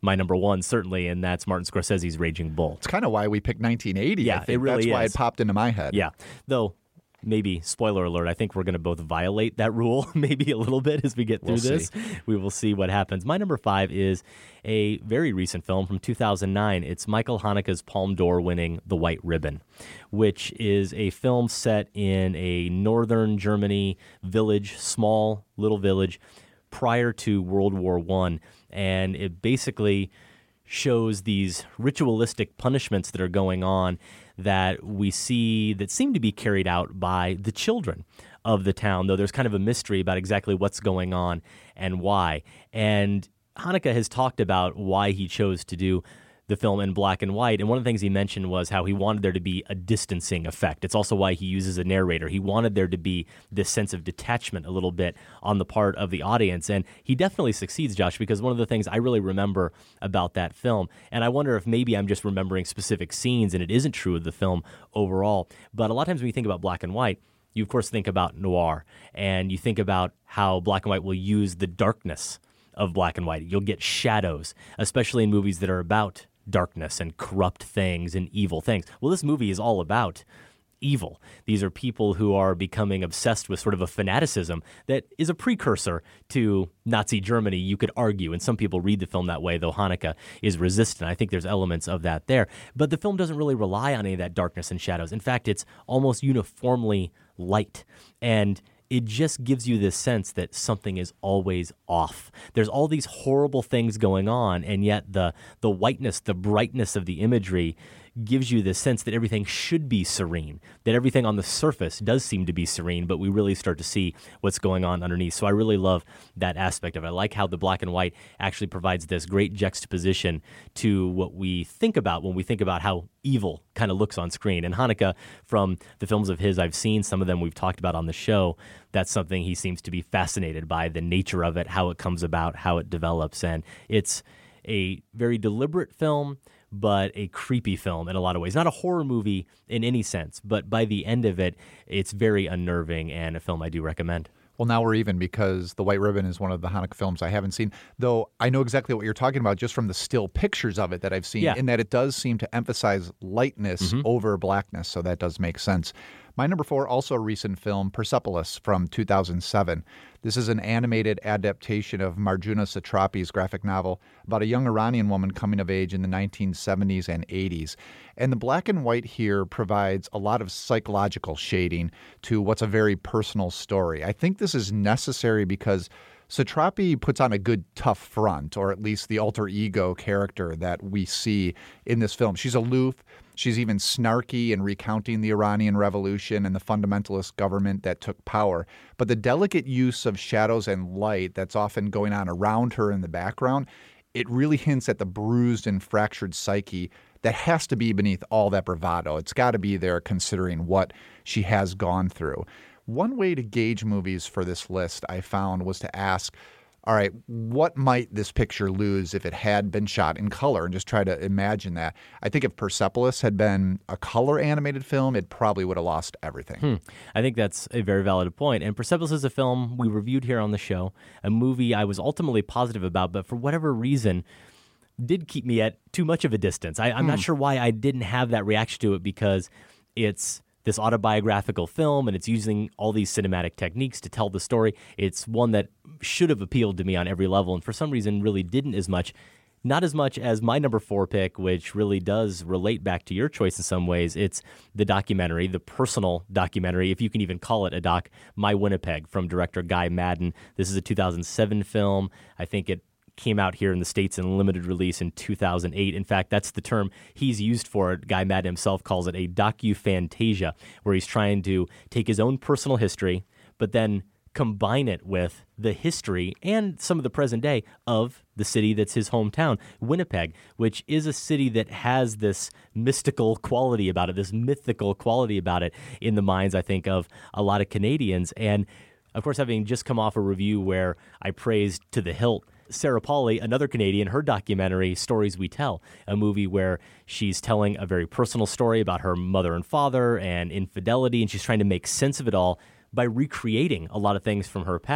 my number one, certainly, and that's Martin Scorsese's Raging Bull. It's kind of why we picked 1980. Yeah, I think. it really That's why is. it popped into my head. Yeah, though, maybe, spoiler alert, I think we're going to both violate that rule maybe a little bit as we get through this. We will see what happens. My number 5 is a very recent film from 2009. It's Michael Haneke's Palme d'Or winning The White Ribbon, which is a film set in a northern Germany village, small little village, prior to World War I. And it basically shows these ritualistic punishments that are going on that we see that seem to be carried out by the children of the town, though there's kind of a mystery about exactly what's going on and why. And Haneke has talked about why he chose to do the film in black and white, and one of the things he mentioned was how he wanted there to be a distancing effect. It's also why he uses a narrator. He wanted there to be this sense of detachment a little bit on the part of the audience, and he definitely succeeds, Josh, because one of the things I really remember about that film, and I wonder if maybe I'm just remembering specific scenes and it isn't true of the film overall, but a lot of times when you think about black and white, you of course think about noir, and you think about how black and white will use the darkness of black and white. You'll get shadows, especially in movies that are about darkness and corrupt things and evil things. Well, this movie is all about evil. These are people who are becoming obsessed with sort of a fanaticism that is a precursor to Nazi Germany, you could argue. And some people read the film that way, though Haneke is resistant. I think there's elements of that there. But the film doesn't really rely on any of that darkness and shadows. In fact, it's almost uniformly light. And it just gives you this sense that something is always off. There's all these horrible things going on, and yet the whiteness, the brightness of the imagery gives you this sense that everything should be serene, that everything on the surface does seem to be serene, but we really start to see what's going on underneath. So I really love that aspect of it. I like how the black and white actually provides this great juxtaposition to what we think about when we think about how evil kind of looks on screen. And Haneke, from the films of his I've seen, some of them we've talked about on the show, that's something he seems to be fascinated by, the nature of it, how it comes about, how it develops. And it's a very deliberate film, but a creepy film in a lot of ways. Not a horror movie in any sense, but by the end of it, it's very unnerving and a film I do recommend. Well, now we're even because The White Ribbon is one of the Haneke films I haven't seen, though I know exactly what you're talking about just from the still pictures of it that I've seen, in that it does seem to emphasize lightness over blackness, so that does make sense. My number 4, also a recent film, Persepolis from 2007. This is an animated adaptation of Marjuna Satrapi's graphic novel about a young Iranian woman coming of age in the 1970s and 80s. And the black and white here provides a lot of psychological shading to what's a very personal story. I think this is necessary because Satrapi puts on a good tough front, or at least the alter ego character that we see in this film. She's aloof. She's even snarky in recounting the Iranian Revolution and the fundamentalist government that took power. But the delicate use of shadows and light that's often going on around her in the background, it really hints at the bruised and fractured psyche that has to be beneath all that bravado. It's got to be there considering what she has gone through. One way to gauge movies for this list I found was to ask, all right, what might this picture lose if it had been shot in color, and just try to imagine that. I think if Persepolis had been a color animated film, it probably would have lost everything. I think that's a very valid point. And Persepolis is a film we reviewed here on the show, a movie I was ultimately positive about, but for whatever reason did keep me at too much of a distance. I'm not sure why I didn't have that reaction to it, because it's this autobiographical film, and it's using all these cinematic techniques to tell the story. It's one that should have appealed to me on every level, and for some reason really didn't as much. Not as much as my number 4 pick, which really does relate back to your choice in some ways. It's the documentary, the personal documentary, if you can even call it a doc, My Winnipeg, from director Guy Maddin. This is a 2007 film. I think it came out here in the States in limited release in 2008. In fact, that's the term he's used for it. Guy Maddin himself calls it a docu-fantasia, where he's trying to take his own personal history, but then combine it with the history and some of the present day of the city that's his hometown, Winnipeg, which is a city that has this mystical quality about it, this mythical quality about it in the minds, I think, of a lot of Canadians. And of course, having just come off a review where I praised to the hilt Sarah Polley, another Canadian, her documentary, Stories We Tell, a movie where she's telling a very personal story about her mother and father and infidelity, and she's trying to make sense of it all by recreating a lot of things from her past.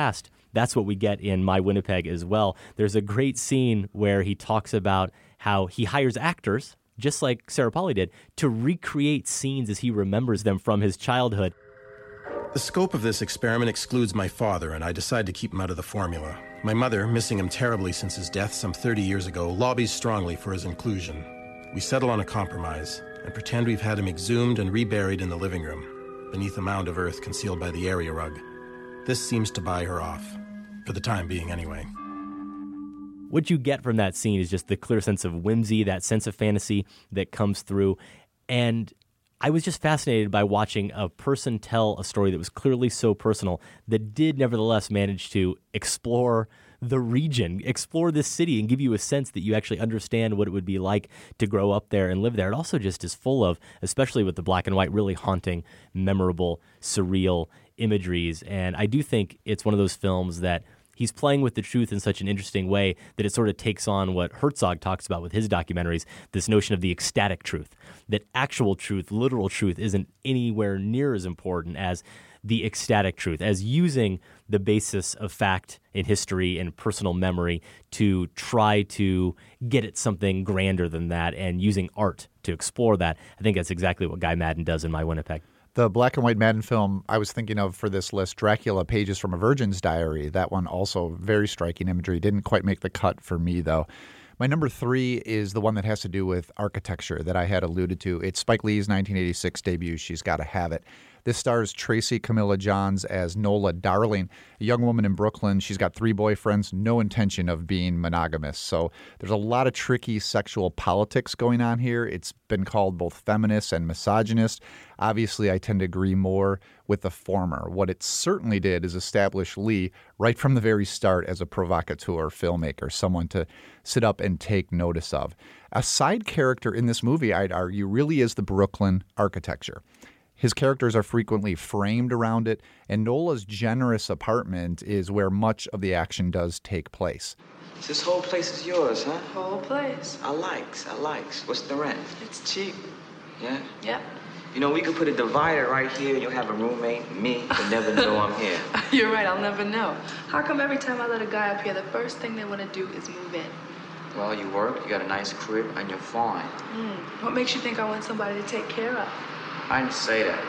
that's what we get in My Winnipeg as well. There's a great scene where he talks about how he hires actors, just like Sarah Polley did, to recreate scenes as he remembers them from his childhood. The scope of this experiment excludes my father, and I decide to keep him out of the formula. My mother, missing him terribly since his death some 30 years ago, lobbies strongly for his inclusion. We settle on a compromise and pretend we've had him exhumed and reburied in the living room, beneath a mound of earth concealed by the area rug. This seems to buy her off, for the time being anyway. What you get from that scene is just the clear sense of whimsy, that sense of fantasy that comes through. And I was just fascinated by watching a person tell a story that was clearly so personal that did nevertheless manage to explore the region, explore this city, and give you a sense that you actually understand what it would be like to grow up there and live there. It also just is full of, especially with the black and white, really haunting, memorable, surreal imageries. And I do think it's one of those films that he's playing with the truth in such an interesting way that it sort of takes on what Herzog talks about with his documentaries, this notion of the ecstatic truth, that actual truth, literal truth, isn't anywhere near as important as the ecstatic truth, as using the basis of fact in history and personal memory to try to get at something grander than that, and using art to explore that. I think that's exactly what Guy Maddin does in My Winnipeg. The black and white Maddin film I was thinking of for this list, Dracula, Pages from a Virgin's Diary. That one also very striking imagery. Didn't quite make the cut for me, though. My number 3 is the one that has to do with architecture that I had alluded to. It's Spike Lee's 1986 debut, She's Gotta Have It. This stars Tracy Camilla Johns as Nola Darling, a young woman in Brooklyn. She's got 3 boyfriends, no intention of being monogamous. So there's a lot of tricky sexual politics going on here. It's been called both feminist and misogynist. Obviously, I tend to agree more with the former. What it certainly did is establish Lee right from the very start as a provocateur filmmaker, someone to sit up and take notice of. A side character in this movie, I'd argue, really is the Brooklyn architecture. His characters are frequently framed around it, and Nola's generous apartment is where much of the action does take place. This whole place is yours, huh? Whole place. I likes. What's the rent? It's cheap. Yeah? Yep. You know, we could put a divider right here. You'll have a roommate, me, but never know I'm here. You're right, I'll never know. How come every time I let a guy up here, the first thing they want to do is move in? Well, you work, you got a nice crib, and you're fine. What makes you think I want somebody to take care of? I didn't say that.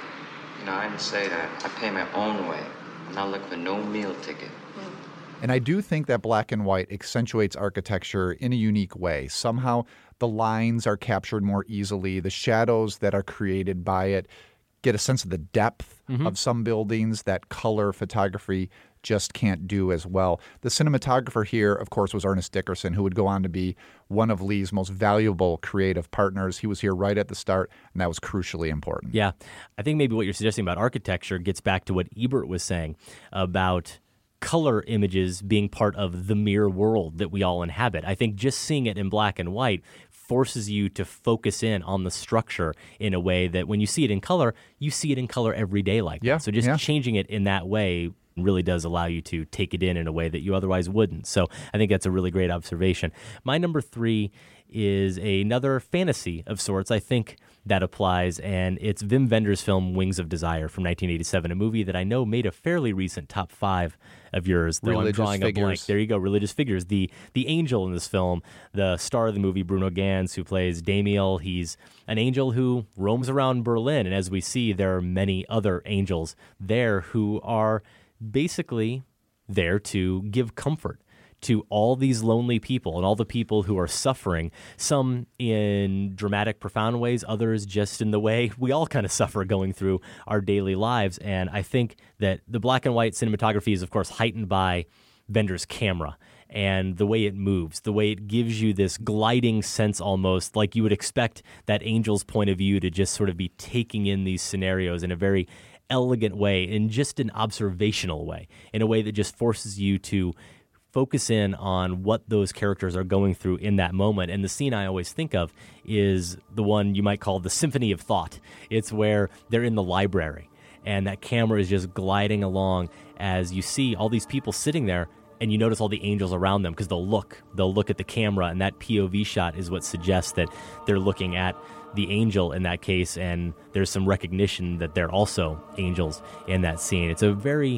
I didn't say that. I pay my own way. I'm not looking for no meal ticket. And I do think that black and white accentuates architecture in a unique way. Somehow the lines are captured more easily. The shadows that are created by it get a sense of the depth of some buildings that color photography just can't do as well. The cinematographer here, of course, was Ernest Dickerson, who would go on to be one of Lee's most valuable creative partners. He was here right at the start, and that was crucially important. Yeah. I think maybe what you're suggesting about architecture gets back to what Ebert was saying about color images being part of the mirror world that we all inhabit. I think just seeing it in black and white forces you to focus in on the structure in a way that when you see it in color, you see it in color every day like that. So just changing it in that way really does allow you to take it in a way that you otherwise wouldn't. So I think that's a really great observation. My number 3 is another fantasy of sorts. I think that applies, and it's Wim Wenders' film Wings of Desire from 1987, a movie that I know made a fairly recent top 5 of yours, though I'm drawing a blank. There you go, Religious Figures. The angel in this film, the star of the movie, Bruno Ganz, who plays Damiel, he's an angel who roams around Berlin, and as we see, there are many other angels there who are basically there to give comfort to all these lonely people and all the people who are suffering, some in dramatic, profound ways, others just in the way we all kind of suffer going through our daily lives. And I think that the black and white cinematography is, of course, heightened by Wenders' camera and the way it moves, the way it gives you this gliding sense almost like you would expect that angel's point of view to just sort of be taking in these scenarios in a very elegant way, in just an observational way, in a way that just forces you to focus in on what those characters are going through in that moment. And the scene I always think of is the one you might call the Symphony of Thought. It's where they're in the library, and that camera is just gliding along as you see all these people sitting there, and you notice all the angels around them because they'll look at the camera, and that POV shot is what suggests that they're looking at the angel in that case, and there's some recognition that they're also angels in that scene. It's a very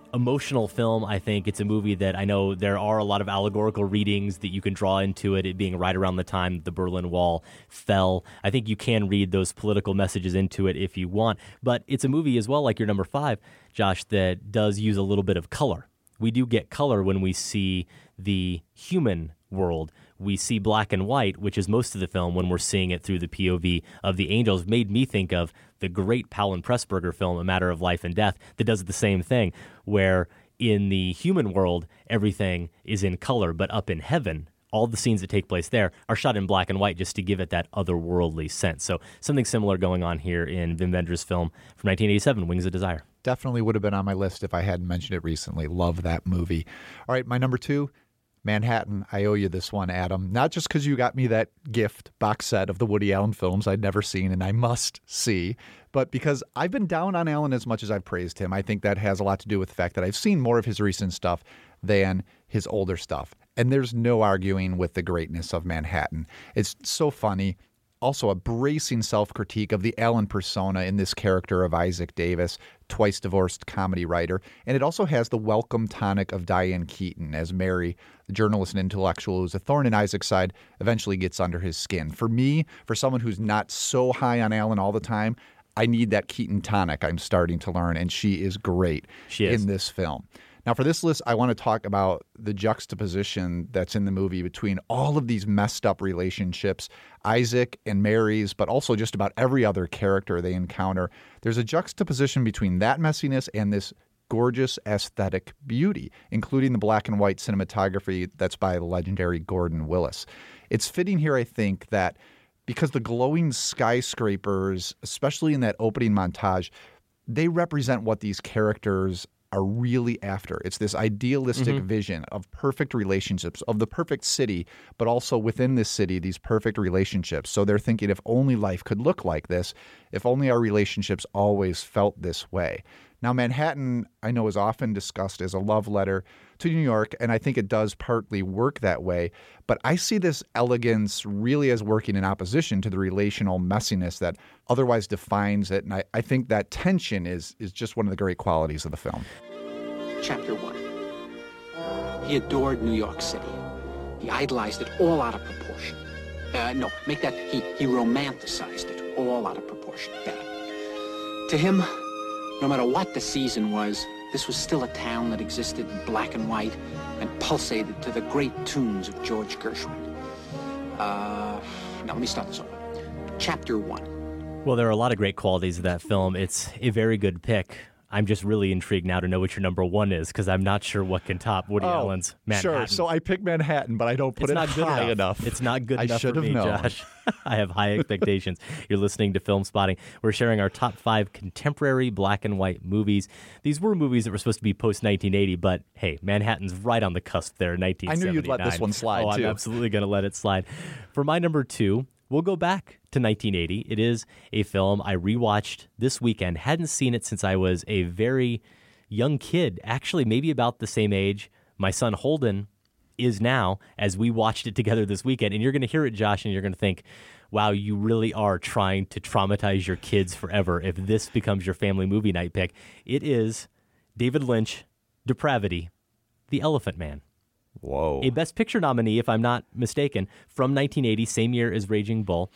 emotional film. I think it's a movie that I know there are a lot of allegorical readings that you can draw into it being right around the time the Berlin Wall fell. I think you can read those political messages into it if you want. But it's a movie as well, like your number 5, Josh, that does use a little bit of color. We do get color when we see the human world. We see black and white, which is most of the film when we're seeing it through the POV of the angels. Made me think of the great Powell and Pressburger film, A Matter of Life and Death, that does the same thing, where in the human world, everything is in color, but up in heaven, all the scenes that take place there are shot in black and white just to give it that otherworldly sense. So something similar going on here in Wim Wenders' film from 1987, Wings of Desire. Definitely would have been on my list if I hadn't mentioned it recently. Love that movie. All right, my number 2, Manhattan. I owe you this one, Adam. Not just because you got me that gift box set of the Woody Allen films I'd never seen and I must see, but because I've been down on Allen as much as I've praised him. I think that has a lot to do with the fact that I've seen more of his recent stuff than his older stuff. And there's no arguing with the greatness of Manhattan. It's so funny. Also, a bracing self-critique of the Allen persona in this character of Isaac Davis, twice-divorced comedy writer. And it also has the welcome tonic of Diane Keaton as Mary, the journalist and intellectual who's a thorn in Isaac's side, eventually gets under his skin. For me, for someone who's not so high on Allen all the time, I need that Keaton tonic, I'm starting to learn, and she is great in this film. Now, for this list, I want to talk about the juxtaposition that's in the movie between all of these messed up relationships, Isaac and Mary's, but also just about every other character they encounter. There's a juxtaposition between that messiness and this gorgeous aesthetic beauty, including the black and white cinematography that's by the legendary Gordon Willis. It's fitting here, I think, that because the glowing skyscrapers, especially in that opening montage, they represent what these characters are really after. It's this idealistic vision of perfect relationships, of the perfect city, but also within this city, these perfect relationships. So they're thinking, if only life could look like this, if only our relationships always felt this way. Now, Manhattan, I know, is often discussed as a love letter to New York, and I think it does partly work that way. But I see this elegance really as working in opposition to the relational messiness that otherwise defines it. And I think that tension is just one of the great qualities of the film. Chapter 1. He adored New York City. He idolized it all out of proportion. No, make that he romanticized it all out of proportion. Better. To him, no matter what the season was, this was still a town that existed in black and white and pulsated to the great tunes of George Gershwin. Now, let me start this over. Chapter 1. Well, there are a lot of great qualities of that film. It's a very good pick. I'm just really intrigued now to know what your number 1 is, because I'm not sure what can top Woody Allen's Manhattan. Sure, so I picked Manhattan, but I don't put it high enough. It's not good enough for me, known. Josh. I have high expectations. You're listening to Film Spotting. We're sharing our top 5 contemporary black and white movies. These were movies that were supposed to be post-1980, but hey, Manhattan's right on the cusp there, 1979. I knew you'd let this one slide, too. I'm absolutely going to let it slide. For my number 2, we'll go back to 1980. It is a film I rewatched this weekend. Hadn't seen it since I was a very young kid, actually maybe about the same age my son Holden is now, as we watched it together this weekend. And you're going to hear it, Josh, and you're going to think, wow, you really are trying to traumatize your kids forever if this becomes your family movie night pick. It is David Lynch, Depravity, The Elephant Man. Whoa. A Best Picture nominee, if I'm not mistaken, from 1980, same year as Raging Bull.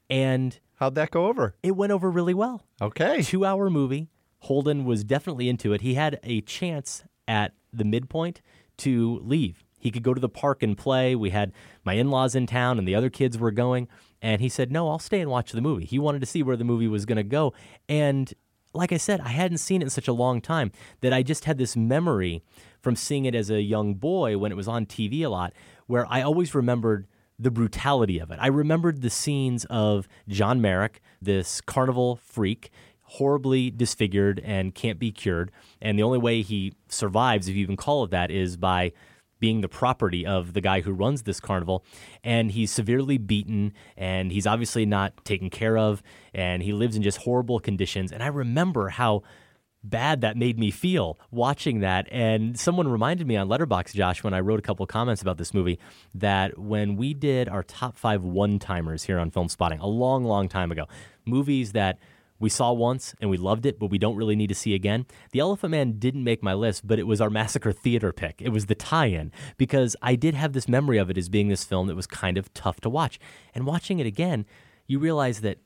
And how'd that go over? It went over really well. Okay. 2-hour movie. Holden was definitely into it. He had a chance at the midpoint to leave. He could go to the park and play. We had my in-laws in town and the other kids were going. And he said, no, I'll stay and watch the movie. He wanted to see where the movie was going to go. And like I said, I hadn't seen it in such a long time that I just had this memory from seeing it as a young boy when it was on TV a lot, where I always remembered the brutality of it. I remembered the scenes of John Merrick, this carnival freak, horribly disfigured and can't be cured. And the only way he survives, if you even call it that, is by being the property of the guy who runs this carnival. And he's severely beaten, and he's obviously not taken care of, and he lives in just horrible conditions. And I remember how bad that made me feel watching that. And someone reminded me on Letterboxd, Josh, when I wrote a couple of comments about this movie, that when we did our top 5 one-timers here on Film Spotting a long, long time ago, movies that we saw once and we loved it, but we don't really need to see again. The Elephant Man didn't make my list, but it was our Massacre Theater pick. It was the tie-in, because I did have this memory of it as being this film that was kind of tough to watch. And watching it again, you realize that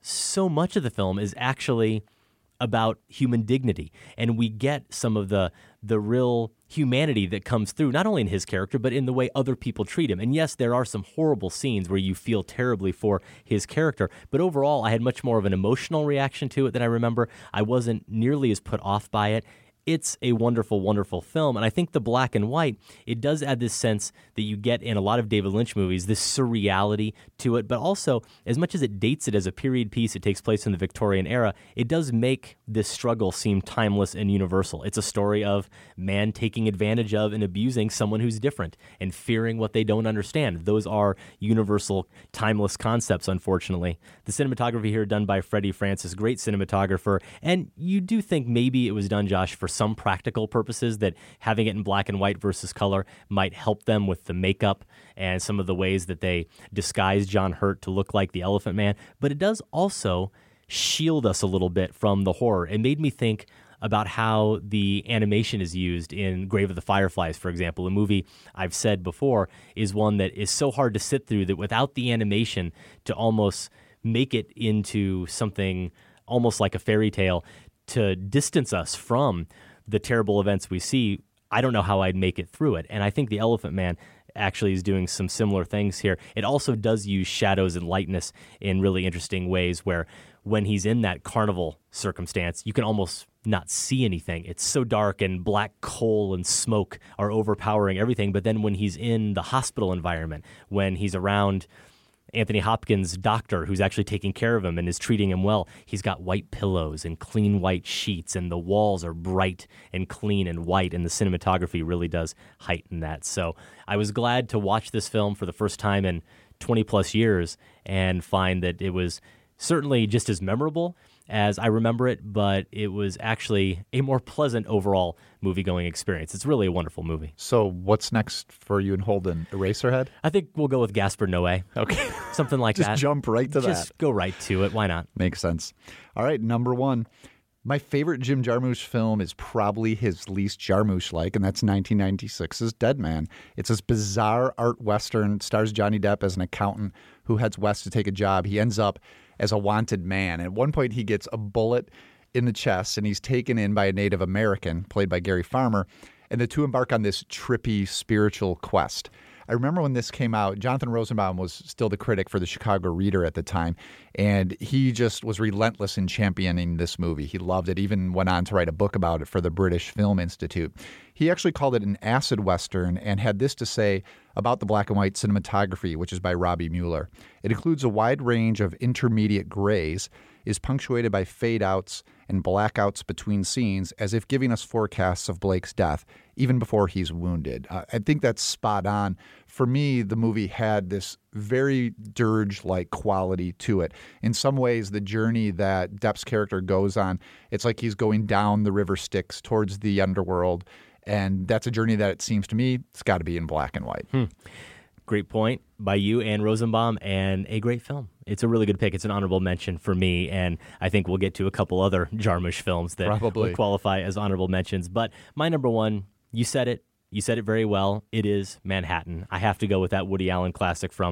so much of the film is actually about human dignity, and we get some of the real humanity that comes through, not only in his character, but in the way other people treat him. And yes, there are some horrible scenes where you feel terribly for his character, but overall, I had much more of an emotional reaction to it than I remember. I wasn't nearly as put off by it. It's a wonderful, wonderful film. And I think the black and white, it does add this sense that you get in a lot of David Lynch movies, this surreality to it. But also, as much as it dates it as a period piece, it takes place in the Victorian era, it does make this struggle seem timeless and universal. It's a story of man taking advantage of and abusing someone who's different and fearing what they don't understand. Those are universal, timeless concepts, unfortunately. The cinematography here done by Freddie Francis, great cinematographer. And you do think maybe it was done, Josh, for some practical purposes, that having it in black and white versus color might help them with the makeup and some of the ways that they disguise John Hurt to look like the Elephant Man. But it does also shield us a little bit from the horror. It made me think about how the animation is used in Grave of the Fireflies, for example. A movie I've said before is one that is so hard to sit through that without the animation to almost make it into something almost like a fairy tale, to distance us from the terrible events we see, I don't know how I'd make it through it. And I think The Elephant Man actually is doing some similar things here. It also does use shadows and lightness in really interesting ways, where when he's in that carnival circumstance, you can almost not see anything. It's so dark, and black coal and smoke are overpowering everything. But then when he's in the hospital environment, when he's around Anthony Hopkins' doctor who's actually taking care of him and is treating him well, he's got white pillows and clean white sheets, and the walls are bright and clean and white, and the cinematography really does heighten that. So I was glad to watch this film for the first time in 20 plus years and find that it was certainly just as memorable as I remember it, but it was actually a more pleasant overall movie-going experience. It's really a wonderful movie. So what's next for you and Holden? Eraserhead? I think we'll go with Gaspar Noé. Okay. Something like Just that. jump right to that. Just go right to it. Why not? Makes sense. All right, number one. My favorite Jim Jarmusch film is probably his least Jarmusch-like, and that's 1996's Dead Man. It's this bizarre art western, stars Johnny Depp as an accountant who heads west to take a job. He ends up as a wanted man. At one point, he gets a bullet in the chest, and he's taken in by a Native American, played by Gary Farmer, and the two embark on this trippy spiritual quest. I remember when this came out, Jonathan Rosenbaum was still the critic for the Chicago Reader at the time, and he just was relentless in championing this movie. He loved it, even went on to write a book about it for the British Film Institute. He actually called it an acid western and had this to say about the black and white cinematography, which is by Robbie Mueller. It includes a wide range of intermediate grays, is punctuated by fade-outs and blackouts between scenes, as if giving us forecasts of Blake's death, even before he's wounded. I think that's spot on. For me, the movie had this very dirge-like quality to it. In some ways, the journey that Depp's character goes on, it's like he's going down the river Styx towards the underworld, and that's a journey that, it seems to me, it's got to be in black and white. Great point by you and Rosenbaum, and a great film. It's a really good pick. It's an honorable mention for me, and I think we'll get to a couple other Jarmusch films that will qualify as honorable mentions. But my number one, you said it. You said it very well. It is Manhattan. I have to go with that Woody Allen classic from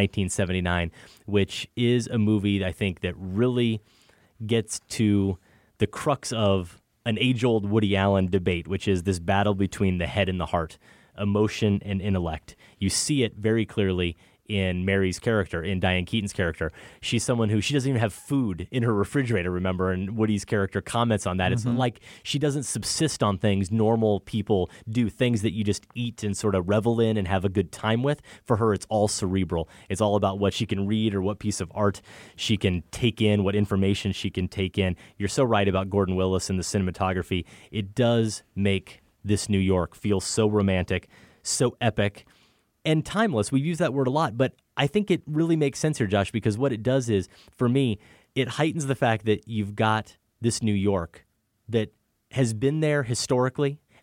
1979, which is a movie I think that really gets to the crux of an age-old Woody Allen debate, which is this battle between the head and the heart, emotion and intellect. You see it very clearly in Mary's character, in Diane Keaton's character. She's someone who, she doesn't even have food in her refrigerator, remember? And Woody's character comments on that. It's like she doesn't subsist on things normal people do, things that you just eat and sort of revel in and have a good time with. For her, it's all cerebral. It's all about what she can read or what piece of art she can take in, what information she can take in. You're so right about Gordon Willis and the cinematography. It does make this New York feel so romantic, so epic, and timeless. We've used that word a lot, but I think it really makes sense here, Josh, because what it does is, for me, it heightens the fact that you've got this New York that has been there historically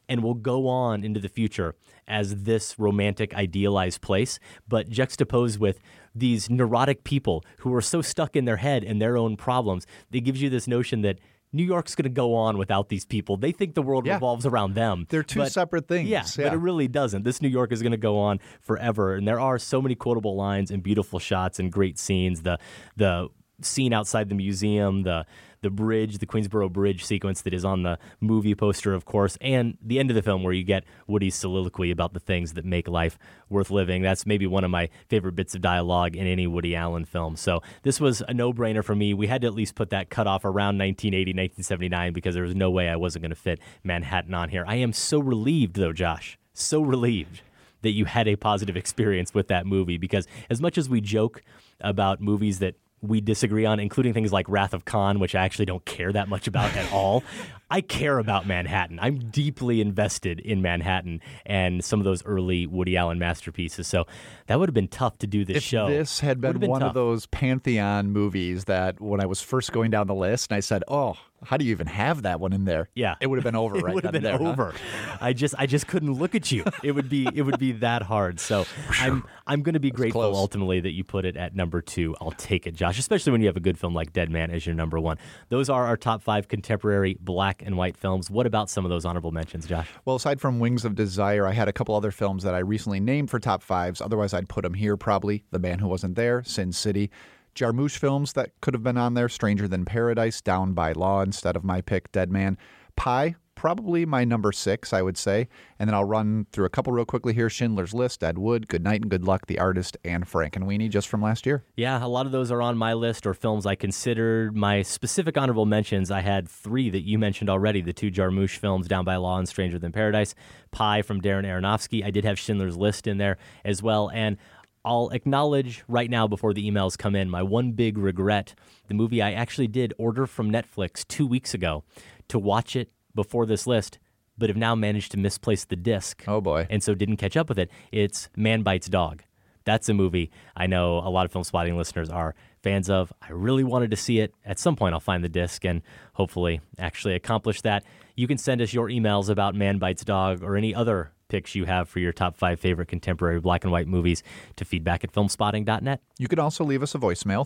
and will go on into the future as this romantic, idealized place, but juxtaposed with these neurotic people who are so stuck in their head and their own problems. It gives you this notion that New York's going to go on without these people. They think the world revolves around them. They're two separate things. Yeah, but it really doesn't. This New York is going to go on forever. And there are so many quotable lines and beautiful shots and great scenes. The scene outside the museum, the bridge, the Queensboro Bridge sequence that is on the movie poster, of course, and the end of the film where you get Woody's soliloquy about the things that make life worth living. That's maybe one of my favorite bits of dialogue in any Woody Allen film. So this was a no-brainer for me. We had to at least put that cutoff around 1980, 1979 because there was no way I wasn't going to fit Manhattan on here. I am so relieved, though, Josh, so relieved that you had a positive experience with that movie, because as much as we joke about movies that we disagree on, including things like Wrath of Khan, which I actually don't care that much about at all. I care about Manhattan. I'm deeply invested in Manhattan and some of those early Woody Allen masterpieces. So that would have been tough to do this show. If this had been one of those Pantheon movies that when I was first going down the list and I said, oh, how do you even have that one in there? Yeah. It would have been over right then. It would have been there, over. Huh? I just couldn't look at you. It would be that hard. So I'm going to be grateful ultimately that you put it at number 2. I'll take it, Josh, especially when you have a good film like Dead Man as your number 1. Those are our top 5 contemporary black and white films. What about some of those honorable mentions, Josh? Well, aside from Wings of Desire, I had a couple other films that I recently named for top 5s. Otherwise, I'd put them here probably. The Man Who Wasn't There, Sin City. Jarmusch films that could have been on there, Stranger Than Paradise, Down by Law instead of my pick, Dead Man. Pi, probably my number 6, I would say. And then I'll run through a couple real quickly here. Schindler's List, Ed Wood, Good Night and Good Luck, The Artist, and Frankenweenie just from last year. Yeah, a lot of those are on my list or films I considered. My specific honorable mentions, I had 3 that you mentioned already, the 2 Jarmusch films, Down by Law and Stranger Than Paradise. Pi from Darren Aronofsky. I did have Schindler's List in there as well. And I'll acknowledge right now before the emails come in my one big regret. The movie I actually did order from Netflix 2 weeks ago to watch it before this list, but have now managed to misplace the disc. Oh, boy. And so didn't catch up with it. It's Man Bites Dog. That's a movie I know a lot of Film Spotting listeners are fans of. I really wanted to see it. At some point, I'll find the disc and hopefully actually accomplish that. You can send us your emails about Man Bites Dog or any other picks you have for your top 5 favorite contemporary black and white movies to feedback@filmspotting.net. You can also leave us a voicemail,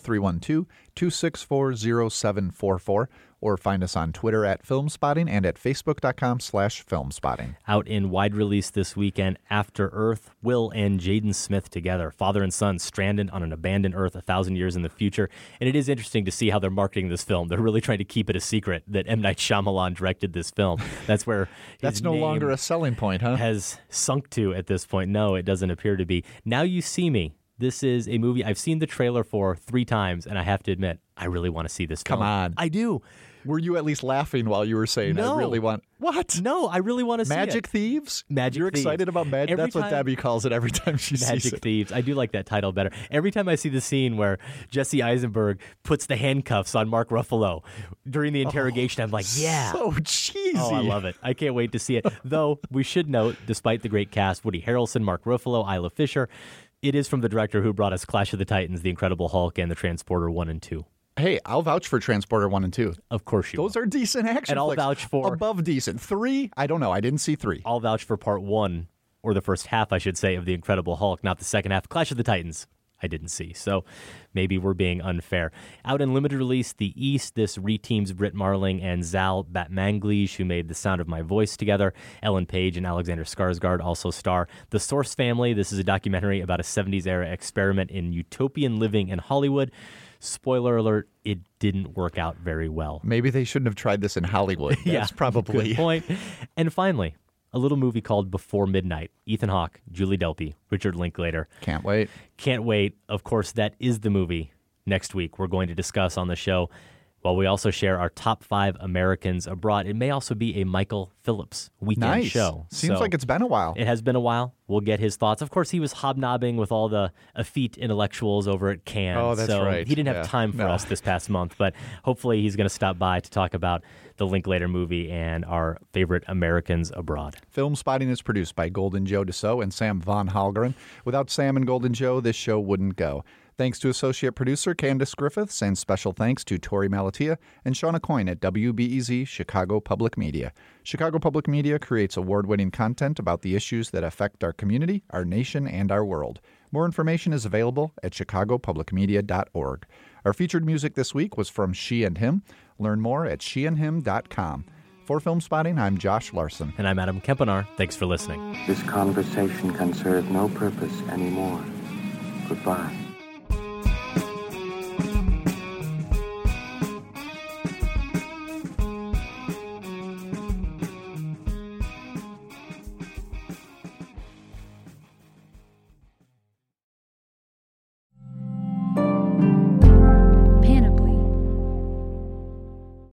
312-264-0744, or find us on Twitter at Filmspotting and at Facebook.com/Filmspotting. Out in wide release this weekend, After Earth, Will and Jaden Smith together, father and son stranded on an abandoned Earth 1,000 years in the future. And it is interesting to see how they're marketing this film. They're really trying to keep it a secret that M. Night Shyamalan directed this film. That's where That's no longer a selling point, huh? Has sunk to at this point. No, it doesn't appear to be. Now You See Me. This is a movie I've seen the trailer for 3 times, and I have to admit, I really want to see this film. Come on. I do. Were you at least laughing while you were saying, No. I really want... What? No, I really want to see it. Magic Thieves? Magic You're Thieves. excited about Magic? That's what Debbie calls it every time she sees Magic it. Thieves. I do like that title better. Every time I see the scene where Jesse Eisenberg puts the handcuffs on Mark Ruffalo during the interrogation, I'm like, yeah. So cheesy. Oh, I love it. I can't wait to see it. Though, we should note, despite the great cast, Woody Harrelson, Mark Ruffalo, Isla Fisher, it is from the director who brought us Clash of the Titans, The Incredible Hulk, and The Transporter 1 and 2. Hey, I'll vouch for Transporter 1 and 2. Of course you Those will. are decent action And I'll flicks. vouch for... Above decent. 3? I don't know. I didn't see 3. I'll vouch for part 1, or the first half, I should say, of The Incredible Hulk, not the second half. Clash of the Titans, I didn't see. So maybe we're being unfair. Out in limited release, The East, this reteams Britt Marling and Zal Batmanglish, who made The Sound of My Voice together. Ellen Page and Alexander Skarsgård also star. The Source Family, this is a documentary about a 70s-era experiment in utopian living in Hollywood. Spoiler alert, it didn't work out very well. Maybe they shouldn't have tried this in Hollywood. That's probably... Good point. And finally, a little movie called Before Midnight. Ethan Hawke, Julie Delpy, Richard Linklater. Can't wait. Can't wait. Of course, that is the movie next week we're going to discuss on the show. While we also share our top 5 Americans abroad, it may also be a Michael Phillips weekend show. Seems like it's been a while. It has been a while. We'll get his thoughts. Of course, he was hobnobbing with all the effete intellectuals over at Cannes. Oh, that's so right. He didn't have time for us this past month, but hopefully he's going to stop by to talk about the Linklater movie and our favorite Americans abroad. Film Spotting is produced by Golden Joe Dassault and Sam Von Halgren. Without Sam and Golden Joe, this show wouldn't go. Thanks to associate producer Candace Griffiths, and special thanks to Tori Malatia and Shauna Coyne at WBEZ Chicago Public Media. Chicago Public Media creates award-winning content about the issues that affect our community, our nation, and our world. More information is available at chicagopublicmedia.org. Our featured music this week was from She and Him. Learn more at sheandhim.com. For Film Spotting, I'm Josh Larson. And I'm Adam Kempenaar. Thanks for listening. This conversation can serve no purpose anymore. Goodbye.